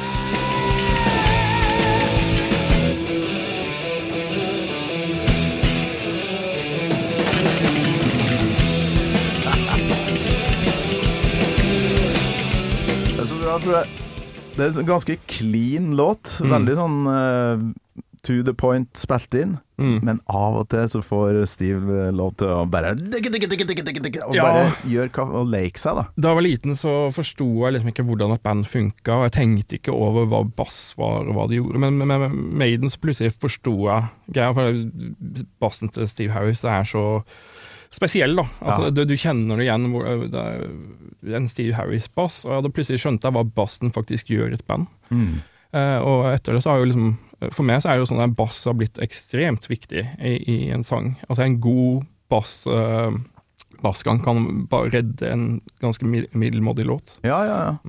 Det er så bra, tror jeg. Det er en ganske clean låt, mm. veldig sånn uh, to the point spilt inn. Mm. Men av og til så får Steve lov til å bare og ja. Bare gjøre og leke seg da. Da jeg var liten så forstod jeg liksom ikke hvordan et band funket, og jeg tenkte ikke over hva bass var og hva de gjorde, men med Maiden så plutselig forstod jeg greia, for bassen til Steve Harris det er så spesiell da, altså, ja. du, du kjenner det igjen hvor, det er en Steve Harris-bass, og jeg hadde plutselig skjønt hva bassen faktisk gjør i et band. Mm. Uh, og etter det så har jo liksom for meg så er det jo sånn at bass har blitt ekstremt viktig i, i en sang. Altså en god bass, uh, bassgang kan bare redde en ganske middelmådig låt. Ja, ja, ja. Mm.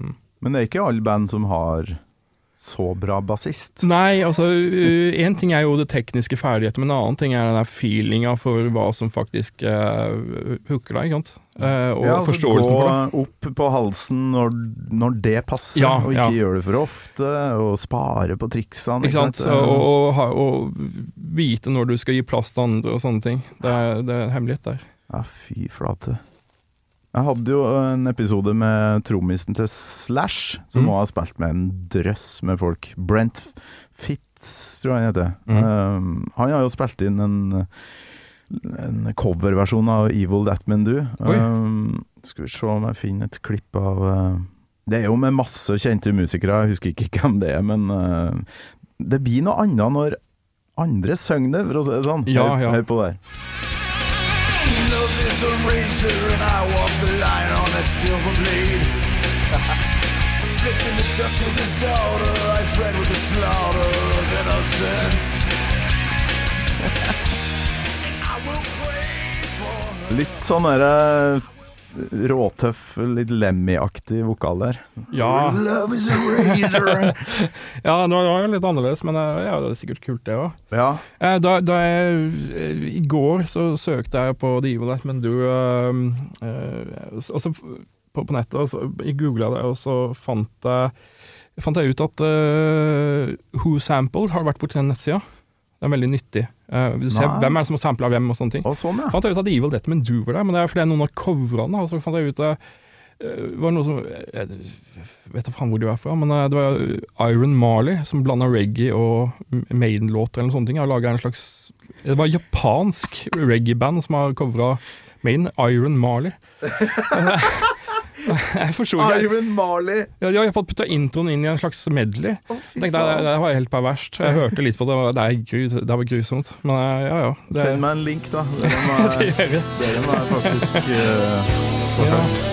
Men det er ikke alle band som har så bra bassist. Nei, altså, uh, en ting er jo det tekniske ferdigheter, men en annen ting er den der feelinga for hva som faktisk uh, hooker deg, ikke sant? Uh, og ja, altså forståelsen for det. Gå opp på halsen når, når det passer, ja, og ikke ja. gjøre det for ofte, og spare på triksene. Ikke sant? Og, og, og, og vite når du skal gi plass til andre og sånne ting. Det er, det er en hemmelighet der. Ja, fy flate. Jeg hadde jo en episode med trommisen til Slash, som mm. har spilt med en drøss med folk. Brent Fitz, tror jeg han heter. Mm. Um, han har jo spilt inn en, en coverversjon av Evil That Men Do. Um, skal vi se om jeg finner et klipp av... Uh, det er jo med masse kjente musikere, jeg husker ikke hvem det er, men uh, det blir noe annet når andre synger det, for å si det sånn. Ja, hør, ja. hør på det her. Love is a razor and I walk the line on that silver blade. Slipped in the dust with his daughter, eyes red with the slaughter of innocence. And I will pray for her. Litt sånn der råtøff, litt Lemmy-aktig vokal der. Ja. Love is a razor. Ja, det var jo litt annerledes, men ja, det er sikkert kult det også. Ja. Da, da jeg, i går så søkte jeg på The Evil That Men Do, uh, uh, også på, på nettet, og så, jeg googlet det, og så fant jeg, fant jeg ut at uh, Who Sampled har vært på den nettsida. Det er veldig nyttig. Uh, du ser Nei. hvem er det som har samplet hvem og sånne ting. Og sånn, ja. Fant jeg ut at Evil That Men Do var der, men det er fordi noen av coverene, og så fant jeg ut at uh, var noe som, jeg vet ikke faen hvor de var fra, men uh, det var Iron Marley som blandet reggae og Maiden-låter eller noen sånne ting. Jeg har laget en slags, det var japansk reggae-band som har coveret Maiden, Iron Marley. Jeg forstod ikke. Iron Marley. Ja, jeg har fått puttet introen inn i en slags medley. Å, fy Tenkte, det, det var helt perverst. Jeg hørte litt på det, og det, er grus, det var grusomt. Men ja, ja. Det... Send meg en link da. Det må Jeg skal gjøre det. Det må jeg faktisk uh, få Ja. hørt.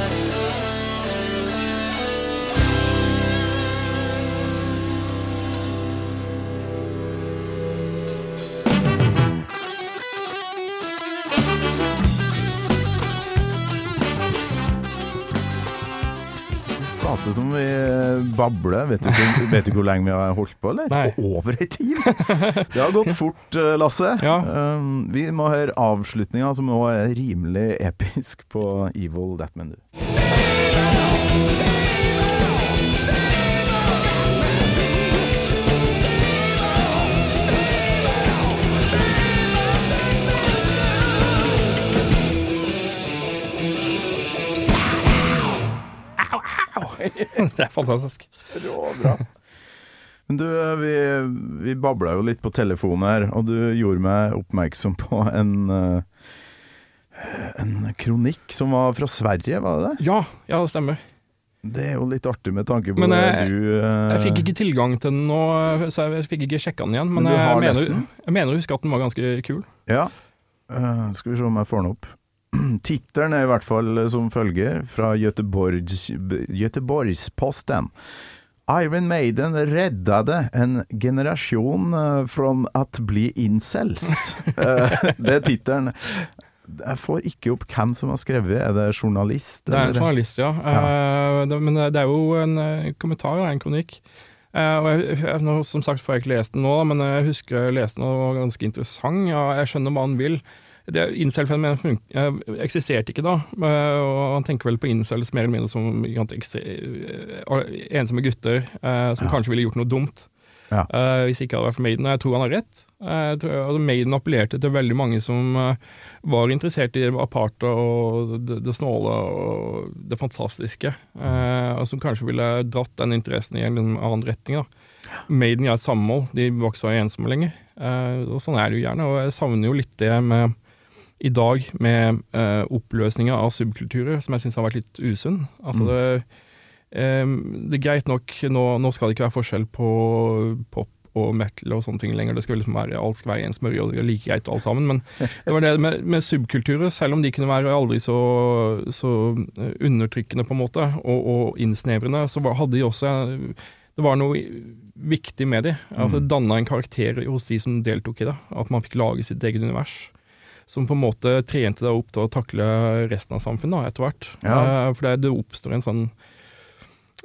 Flate som vi babler. Vet du, ikke, vet du hvor lenge vi har holdt på, eller? Nei. Over en time. Det har gått fort, Lasse. Ja. Um, vi må høre avslutningen, som også er rimelig episk på Evil That Men Do. Det er fantastisk. Rå, bra. Men du, vi, vi babla jo litt på telefonen her, og du gjorde meg oppmerksom på en, en kronikk som var fra Sverige, var det det? Ja, ja, det stemmer. Det er jo litt artig med tanke på Men det jeg, du uh, jeg fikk ikke tilgang til den nå, så jeg fikk ikke sjekket den igjen. Men, Men du har jeg, lest mener, den? jeg mener å huske at den var ganske kul. Ja. Uh, skal vi se om jeg får den opp. Tittelen er i hvert fall som følger fra Göteborgs, Göteborgsposten. Iron Maiden reddade en generasjon uh, från att bli incels. uh, det er tittelen. Jeg får ikke opp hvem som har skrevet. Er det journalist? Det er en eller? journalist, ja. Ja. Uh, det, men det er jo en uh, kommentar, en kronikk. Uh, og jeg, jeg, nå, som sagt får jeg ikke lest den nå, men jeg husker jeg leste den og var ganske interessant. Ja, jeg skjønner hva han vil. Det incel-fenomenet uh, eksisterte ikke da, uh, og han tenker vel på incels mer eller mindre som uh, ensomme gutter uh, som Ja. kanskje ville gjort noe dumt. Ja. Uh, hvis ikke hadde vært for Maiden. Jeg tror han har rett. Uh, jeg tror, altså Maiden appellerte til veldig mange som uh, var interessert i det aparte og det, det snåle og det fantastiske, uh, og som kanskje ville dratt den interessen i en annen retning. Da. Maiden gjør et sammål. De var ikke så ensomme lenger. Uh, og sånn er det jo gjerne, og jeg savner jo litt det med i dag med uh, oppløsninger av subkulturer, som jeg synes har vært litt usunn. Altså Mm. det Um, det er greit nok, nå, nå skal det ikke være forskjell på pop og metal og sånne ting lenger, det skal liksom være alt skal være en smørje, og det er like greit alt sammen, men det var det med, med subkulturer, selv om de kunne være aldri så, så undertrykkende på en måte, og, og innsnevrende, så var, hadde de også, det var noe viktig med de, altså det dannet en karakter hos de som deltok i det, at man fikk lage sitt eget univers, som på en måte trente deg opp til å takle resten av samfunnet da, etter hvert, Ja. uh, for det, det oppstår en sånn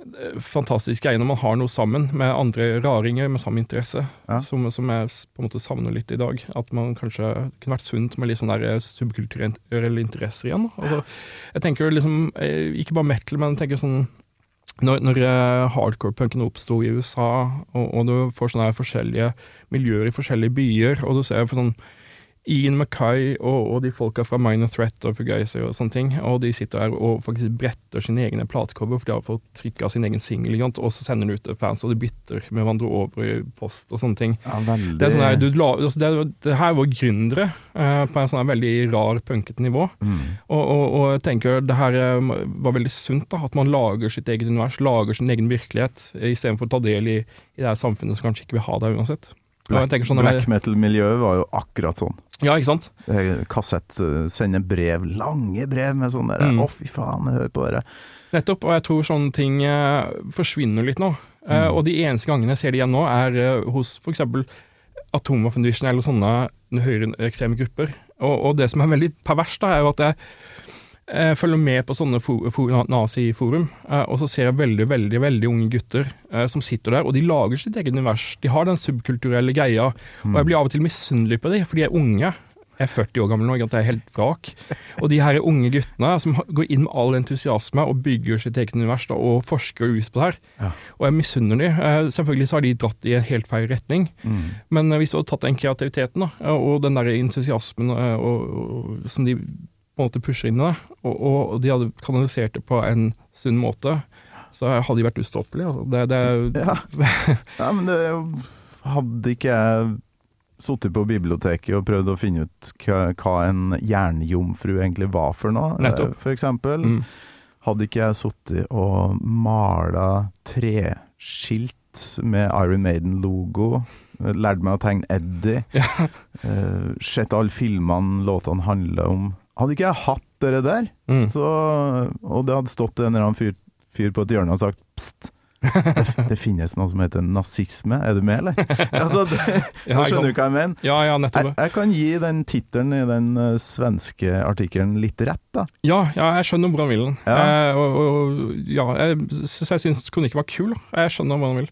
fantastisk greie når man har noe sammen med andre raringer med samme interesse, ja. som, som jeg på en måte savner litt i dag. At man kanskje kunne vært sunt med litt sånne der subkulturelle interesser igjen. Altså, jeg tenker liksom, ikke bare metal, men jeg tenker sånn, når, når hardcore-punken oppstod i U S A, og, og du får sånne forskjellige miljøer i forskjellige byer, og du ser på sånn Ian MacKay og, og de folka fra Minor Threat og Fugazi og sånne ting, og de sitter der og faktisk bretter sine egne platecover, for de har fått trykket sin egen single, og så sender de ut til fans, og de bytter med hverandre over i post og sånne ting. Ja, veldig... Det er sånn her, du, det, det her var gründere uh, på en sånn her veldig rar punkete nivå, mm. og, og, og jeg tenker det her var veldig sunt da, at man lager sitt eget univers, lager sin egen virkelighet, i stedet for å ta del i, i det her samfunnet som kanskje ikke vil ha det uansett. Black, sånn black metal-miljøet var jo akkurat sånn. Ja, ikke sant? Kassett, sende brev, lange brev med sånn der, å mm. oh, fy faen, hør på dere. Nettopp, og jeg tror sånne ting eh, forsvinner litt nå. Mm. Eh, og de eneste gangene jeg ser det igjen nå, er eh, hos for eksempel Atomwaffendition eller sånne høyreekstreme grupper. Og, og det som er veldig perverst da, er jo at jeg Jeg følger med på sånne for, for, nazi-forum, eh, og så ser jeg veldig, veldig, veldig unge gutter eh, som sitter der, og de lager sitt eget univers. De har den subkulturelle greia, mm. og jeg blir av og til misunnelig på dem, for de er unge. Jeg er førti år gammel nå, at jeg er helt vrak. Og de her unge guttene som går inn med all entusiasme og bygger sitt eget univers da, og forsker ut på det her. Ja. Og jeg misunner dem. Eh, selvfølgelig så har de dratt i en helt feil retning, mm. men eh, hvis du har tatt den kreativiteten da, og den der entusiasmen eh, og, og, som de på en måte pusher inn i det, og, og de hadde kanalisert det på en sunn måte, så hadde de vært ustoppelige. Altså. Det, det ja. ja, men det hadde ikke jeg suttet på biblioteket og prøvd å finne ut hva, hva en jernjomfru egentlig var for noe, Nettopp. For eksempel. Mm. Hadde ikke jeg suttet og malet treskilt med Iron Maiden-logo, lærte meg å tegne Eddie, ja. uh, sett alle filmene låtene handler om. Hadde ikke jeg hatt dere der, mm. så, og det hadde stått en eller annen fyr, fyr på et hjørne og sagt, pst, det, det finnes noe som heter nazisme, er du med, eller? Altså, det, ja, skjønner du hva jeg mener? Ja, ja, nettopp. Jeg, jeg kan gi den titelen i den uh, svenske artikkelen litt rett, da. Ja, ja jeg skjønner hvor han vil den. Ja. Eh, og, og, ja, jeg, så jeg synes kronikken var kul, da. Jeg skjønner hvor han vil.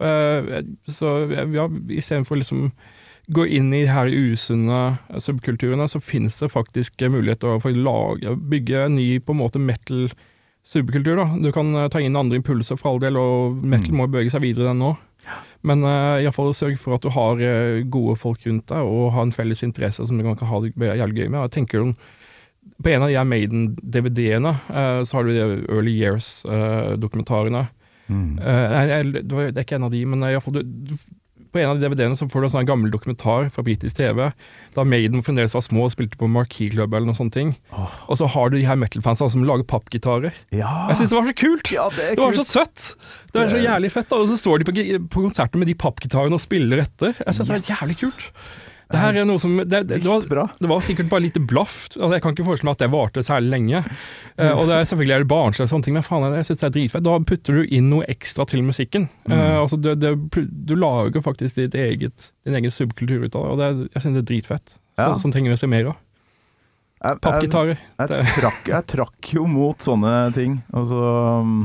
Eh, så ja, i stedet for liksom gå inn i her usunne subkulturene, så finnes det faktisk muligheter for å lage, bygge en ny på en måte metal subkultur da. Du kan ta inn andre impulser for all del, og metal mm. må bevege seg videre den nå. Men uh, i hvert fall sørg for at du har uh, gode folk rundt deg, og har en felles interesse som du kan ha det jævlig gøy med. Jeg tenker om, på en av de her Maiden-D V D-ene, uh, så har du de Early Years-dokumentarene. Uh, mm. uh, det er ikke en av de, men i hvert fall du, du på en av de D V D-ene så får du en sånn gammel dokumentar fra britisk T V, da Maiden fremdeles var små og spilte på Marquee Club eller noen sånne ting. Oh. Og så har du de her metal-fansa som lager pappgitarer. Ja. Jeg synes det var så kult! Ja, det, det var så søtt! Det var så jævlig fett, da. Og så står de på, på konserter med de pappgitarene og spiller etter. Jeg synes yes. det var jævlig kult. Det her er noe som det, det, det, var, det var sikkert bare litt blaff. Altså, jeg kan ikke forestille meg at det varte særlig lenge. Uh, og det er selvfølgelig er det barnslig og sånne ting, men faen, jeg synes det er dritfett. Da putter du inn noe ekstra til musikken. Uh, mm. altså, det, det, du lager faktisk ditt eget, din egen subkultur ut av det, og det, jeg synes det er dritfett. Ja. Så, sånn trenger vi se mer av. Pappgitarer. Jeg, jeg, jeg, trakk, jeg trakk jo mot sånne ting. Altså... Um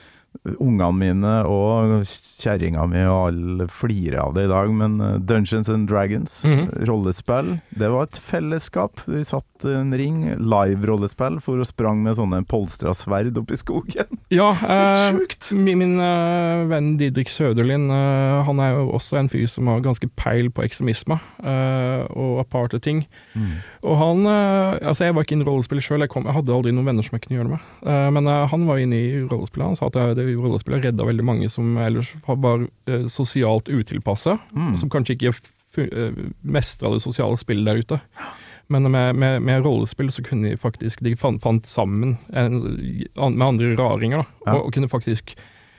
ungene mine og kjæringa mi og alle flirer av det i dag, men Dungeons and Dragons, mm-hmm. rollespill, det var et fellesskap. Vi satt en ring, live-rollespill, for å sprang med sånne polstra sverd opp i skogen. Ja, eh, min, min uh, venn Didrik Søderlin, uh, han er jo også en fyr som har ganske peil på ekstremisme uh, og aparte ting. Mm. Og han, uh, altså jeg var ikke inne i rollespill selv, jeg, kom, jeg hadde aldri noen venner som jeg kunne gjøre det med, uh, men uh, han var inne i rollespill, han sa at det rollespill har reddet veldig mange som ellers har bare uh, sosialt utilpasset, mm. som kanskje ikke uh, mestret det sosiale spillet der ute. Men med, med, med rollespill så kunne de faktisk, de fant, fant sammen en, med andre raringer da, ja. og, og kunne faktisk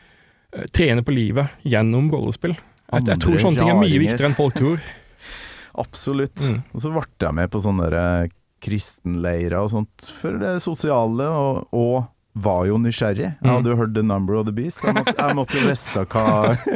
uh, trene på livet gjennom rollespill. Jeg, jeg tror sånne ting er mye viktigere enn folk tror. Absolutt. Mm. Og så ble jeg med på sånne der, kristenleirer og sånt for det sosiale, og, og var jo nysgjerrig. Jeg hadde jo hørt The Number of the Beast. Jeg måtte, jeg måtte jo veste hva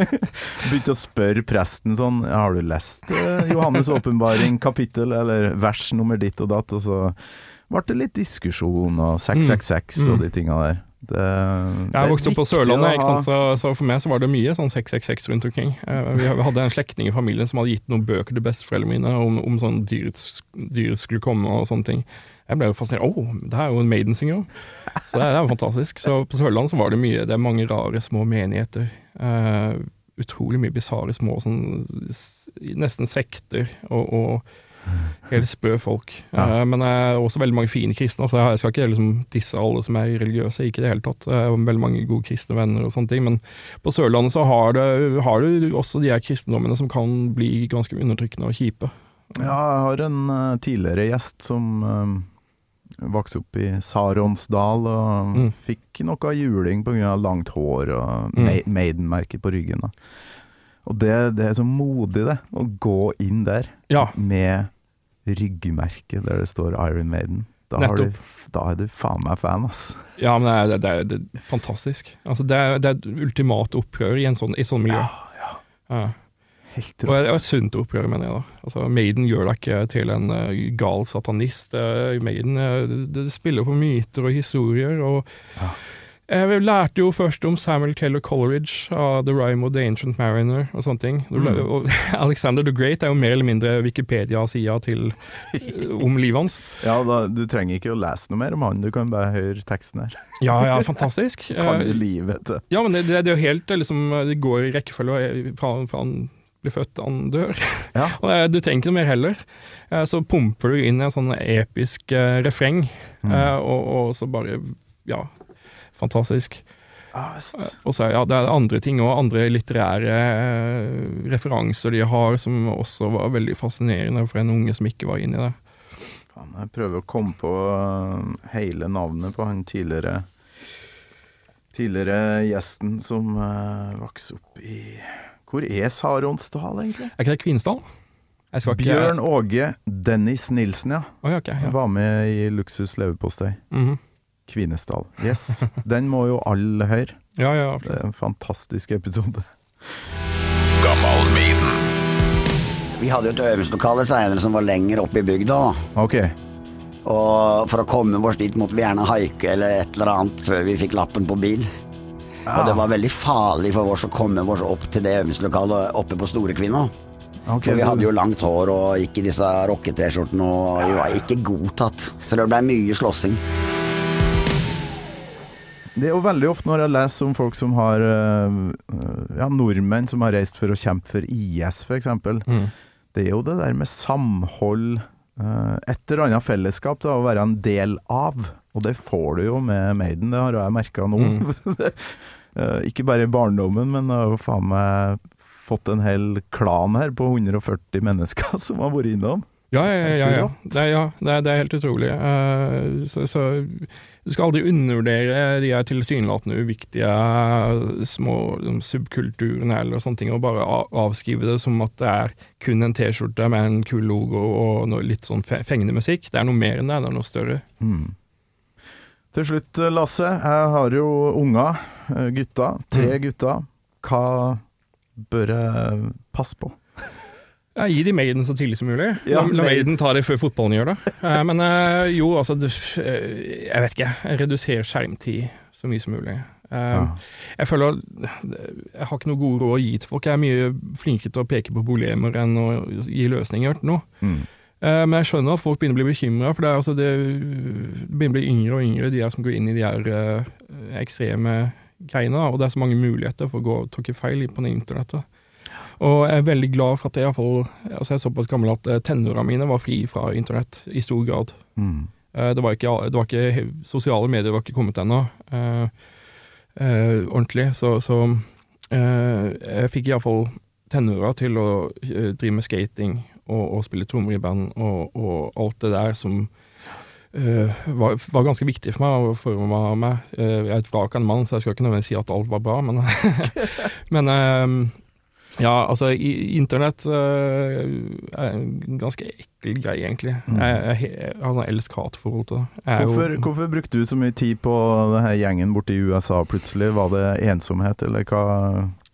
begynte å spørre presten sånn, har du lest eh, Johannes åpenbaring kapittel eller vers nummer ditt og datt, og så ble det litt diskusjon og seks seks seks mm. og de tingene der. Det, jeg vokste opp på Sørlandet, ikke sant? Så, så for meg så var det mye sånn seks seks seks rundt omkring. Uh, vi hadde en slektning i familien som hadde gitt noen bøker til besteforeldrene mine om, om sånn dyret, dyret skulle komme og sånne ting. Jeg ble jo fascinert. Åh, oh, det er jo en Maiden synger. Så det er jo fantastisk. Så på Sørlandet så var det mye, det er mange rare små menigheter. Uh, utrolig mye bizarre små, sånn, nesten sekter og, og helt spø folk. Ja. Uh, men det er også veldig mange fine kristne, så jeg skal ikke liksom disse alle som er religiøse, ikke det hele tatt. Jeg har veldig mange gode kristne venner og sånne ting, men på Sørlandet så har, det, har du også de her kristendommene som kan bli ganske undertrykkende og kjipe. Ja, jeg har en uh, tidligere gjest som uh, vokste opp i Saronsdal og mm. fikk noe juling på grunn av langt hår og mm. Maiden-merket på ryggen. Da. Og det, det er så modig det, å gå inn der ja. med ryggmerket der det står Iron Maiden. Da, har du, da er du faen meg fan, ass. Ja, men det er, det er, det er fantastisk. Altså, det er, det er et ultimat opprør i en sånn, i et sånt miljø. Ja, ja. ja. Helt rått. Og det er et sunt opprør, mener jeg da. Altså, Maiden gjør deg ikke til en uh, gal satanist. Uh, Maiden uh, det, det spiller på myter og historier, og ja. Jeg lærte jo først om Samuel Taylor Coleridge av The Rime of the Ancient Mariner og sånne ting. Mm. Og Alexander the Great er jo mer eller mindre Wikipedia-sida til om livet hans. Ja, da, du trenger ikke å lese noe mer om han, du kan bare høre teksten her. Ja, ja, fantastisk. Kan du livet til? Ja, men det, det er jo helt liksom, det går i rekkefølge fra, fra han blir født, han dør. Ja. Og det, du tenker noe mer heller. Så pumper du inn en sånn episk uh, refreng, mm. uh, og, og så bare, ja... fantastisk. Ah, og så ja, det er andre ting og andre litterære eh, referanser de har som også var veldig fascinerende for en unge som ikke var inne i det. Fan, jeg prøver å komme på hele navnet på han tidligere tidligere gjesten som uh, vokste opp i hvor er Saronsdal egentlig? Er ikke det Kvinesdal? Ikke... Bjørn Åge Dennis Nilsen, ja. Oh, ja, okay, ja. Han var med i Luksus leverpostei. Mhm. Kvinesdal. Yes, den må jo alle høre. Ja, ja. Det er en fantastisk episode. Gammal Maiden. Vi hadde jo et øvingslokale senere som var lenger oppe i bygda. Ok. Og for å komme oss dit måtte vi gjerne haike eller et eller annet før vi fikk lappen på bil. Ja. Og det var veldig farlig for oss å komme oss opp til det øvingslokalet oppe på Storekvinna. Okay, for vi hadde jo langt hår og gikk i disse rocket-t-skjortene og vi var ikke godtatt. Så det ble mye slåssing. Det er jo veldig ofte når jeg leser om folk som har ja, nordmenn som har reist for å kjempe for I S for eksempel. Mm. Det er jo det der med samhold, et eller annet fellesskap da, å være en del av. Og det får du jo med Maiden, det har jeg merket nå. Mm. Ikke bare i barndommen, men jeg har jo faen meg fått en hel klan her på hundre og førti mennesker som har vært innom. Ja, ja, ja, ja, ja. Det, er, ja det, er, det er helt utrolig. Uh, så, så du skal aldri undervurdere de her tilsynelatende uviktige små subkulturene eller sånne ting, og bare avskrive det som at det er kun en t-skjorte med en kul logo og noe litt sånn fengende musikk. Det er noe mer enn det, det er noe større. Mm. Til slutt, Lasse, jeg har jo unger, gutter, tre mm. gutter. Hva bør jeg passe på? Ja, gi de Maiden så tidlig som mulig. Ja, la, la Maiden ta det før fotballen gjør det. Uh, men uh, jo, altså, det, uh, jeg vet ikke, reduser skjermtid så mye som mulig. Uh, ja. Jeg føler, jeg har ikke noe gode råd å gi til folk. Jeg er mye flinkere til å peke på problemer enn å gi løsninger til noe. Mm. Uh, men jeg skjønner at folk begynner å bli bekymret, for det, er, altså, det, det begynner å bli yngre og yngre, de her som går inn i de her uh, ekstreme greiene, og det er så mange muligheter for å gå og tråkke feil på internettet. Og jeg er veldig glad for at jeg, i hvert fall, altså jeg er såpass gammel at tenårene mine var fri fra internett i stor grad. Mm. Det, var ikke, det var ikke sosiale medier var ikke kommet ennå uh, uh, ordentlig, så, så uh, jeg fikk i hvert fall tenåra til å uh, drive med skating og, og spille trommer i band og, og alt det der som uh, var, var ganske viktig for meg og forme meg. Uh, jeg er et vrakende mann, så jeg skal ikke nødvendigvis si at alt var bra, men, men uh, ja, altså internett uh, er en ganske ekkel greie egentlig. Mm. Jeg, jeg, jeg har sånn elsk-hat-forhold til det. Hvorfor, jo, hvorfor brukte du så mye tid på denne gjengen borte i U S A plutselig? Var det ensomhet, eller hva?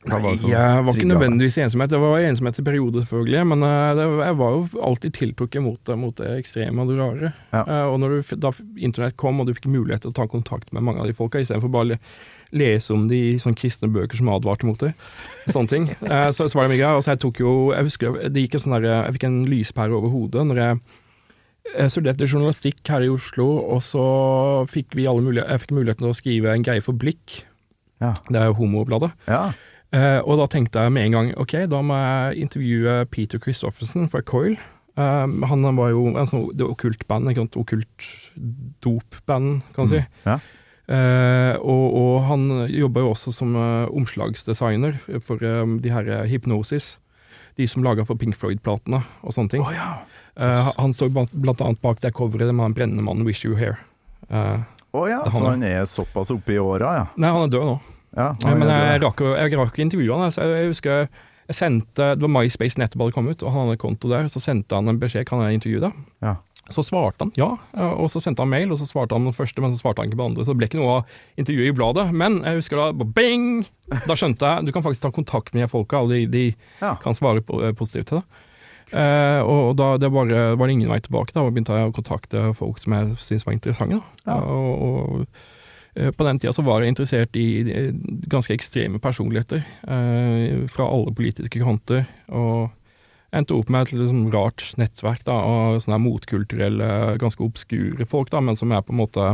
Nei, jeg var ikke nødvendigvis ensomhet. Det var ensomhet i perioder selvfølgelig, men uh, det, jeg var jo alltid tiltrukket mot, mot det ekstreme og det rare. Ja. Uh, og når du, da internett kom, og du fikk mulighet til å ta kontakt med mange av de folka, i stedet for bare lese om de sånne kristne bøker som advarte mot det, sånne ting. Uh, så, så var det mye greier. Altså, jeg tok jo, jeg husker, det gikk en sånn der, jeg fikk en lyspære over hodet når jeg, jeg studerte journalistikk her i Oslo, og så fikk vi alle mulighet, jeg fikk muligheten til å skrive en greie for Blikk. Ja. Det er jo homobladet. Ja. Uh, og da tenkte jeg med en gang, ok, da må jeg intervjue Peter Christofferson fra Coil. Uh, han var jo en sånn, det okkult band, ikke sant, okkult dopband, kan jeg si. Mm, ja. uh, og, og han jobber jo også som uh, omslagsdesigner for uh, de her uh, Hypnosis, de som lager for Pink Floyd-platene og sånne ting. Oh, ja. uh, han står blant, blant annet bak det coveret med en brennende mann, Wish You Here. Å uh, oh, ja, så han er såpass oppe i åra, ja? Nei, han er død nå. Ja, ja, men jeg rakk, jeg rakk intervjuet han. Jeg, jeg husker jeg sendte, det var MySpace nettopp hadde kommet ut, og han hadde konto der, så sendte han en beskjed, kan jeg intervjue deg? Ja. Så svarte han, ja, og så sendte han mail, og så svarte han den første, men så svarte han ikke på andre, så det ble ikke noe av intervjuet i bladet, men jeg husker da, bing, da skjønte jeg, du kan faktisk ta kontakt med de folka, og de, de ja. kan svare på, positivt til det. Eh, og da det var, var det ingen vei tilbake, da, og begynte jeg å kontakte folk som jeg synes var interessante, da. Ja. Og, og på den tiden så var jeg interessert i ganske ekstreme personligheter eh, fra alle politiske kanter, og endte opp med et liksom rart nettverk da, av sånne motkulturelle, ganske obskure folk, da, men som jeg på en måte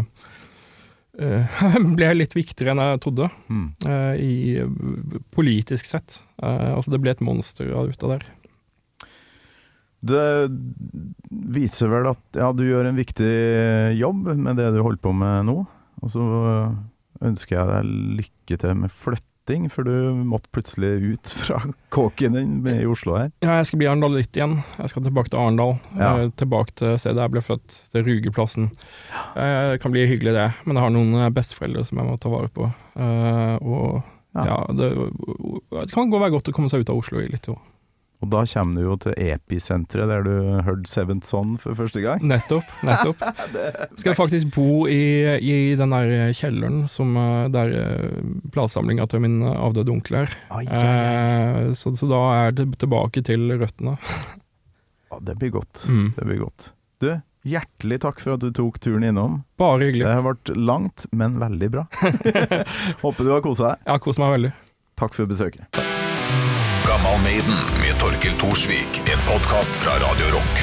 eh, ble litt viktigere enn jeg trodde, mm. eh, i politisk sett. Eh, altså det ble et monster ut av det. Det viser vel at ja, du gjør en viktig jobb med det du holder på med nå. Og så ønsker jeg deg lykke til med flytting, for du måtte plutselig ut fra kåken din i Oslo her. Ja, jeg skal bli Arendal litt igjen. Jeg skal tilbake til Arendal, ja. tilbake til stedet jeg ble født, til Rugeplassen. Det kan bli hyggelig det, men jeg har noen besteforeldre som jeg må ta vare på. Og ja, ja det, det kan gå være godt å komme seg ut av Oslo i litt år. Og da kommer du jo til Episenteret, der du hørte Seventh Son for første gang. Nettopp, nettopp. Skal faktisk bo i, i den der kjelleren, som der platesamlinga til min avdøde onkel er. Ah, eh, så, så da er det tilbake til røttene. Ja, det blir godt. Mm. Det blir godt. Du, hjertelig takk for at du tok turen innom. Bare hyggelig. Det har vært langt, men veldig bra. Håper du har koset deg. Ja, koset meg veldig. Takk for besøket. Gammal Maiden med Torkel Thorsvik, en podcast fra Radio Rock.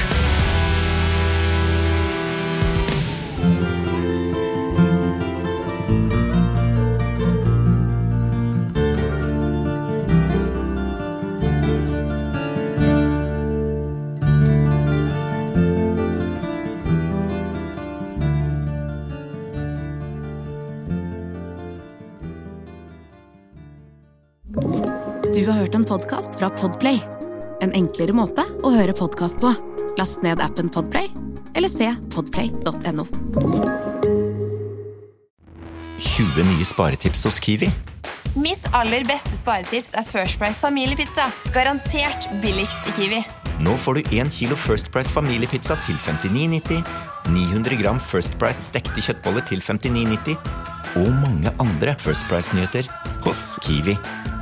Du har hørt en podcast fra Podplay. En enklere måte å høre podcast på. Last ned appen Podplay, eller se podplay punktum no. tjue nye sparetips hos Kiwi. Mitt aller beste sparetips er First Price familiepizza. Garantert billigst i Kiwi. Nå får du en kilo First Price familiepizza til femtini nitti, ni hundre gram First Price stekte kjøttboller til femtini nitti, og mange andre First Price-nyheter hos Kiwi.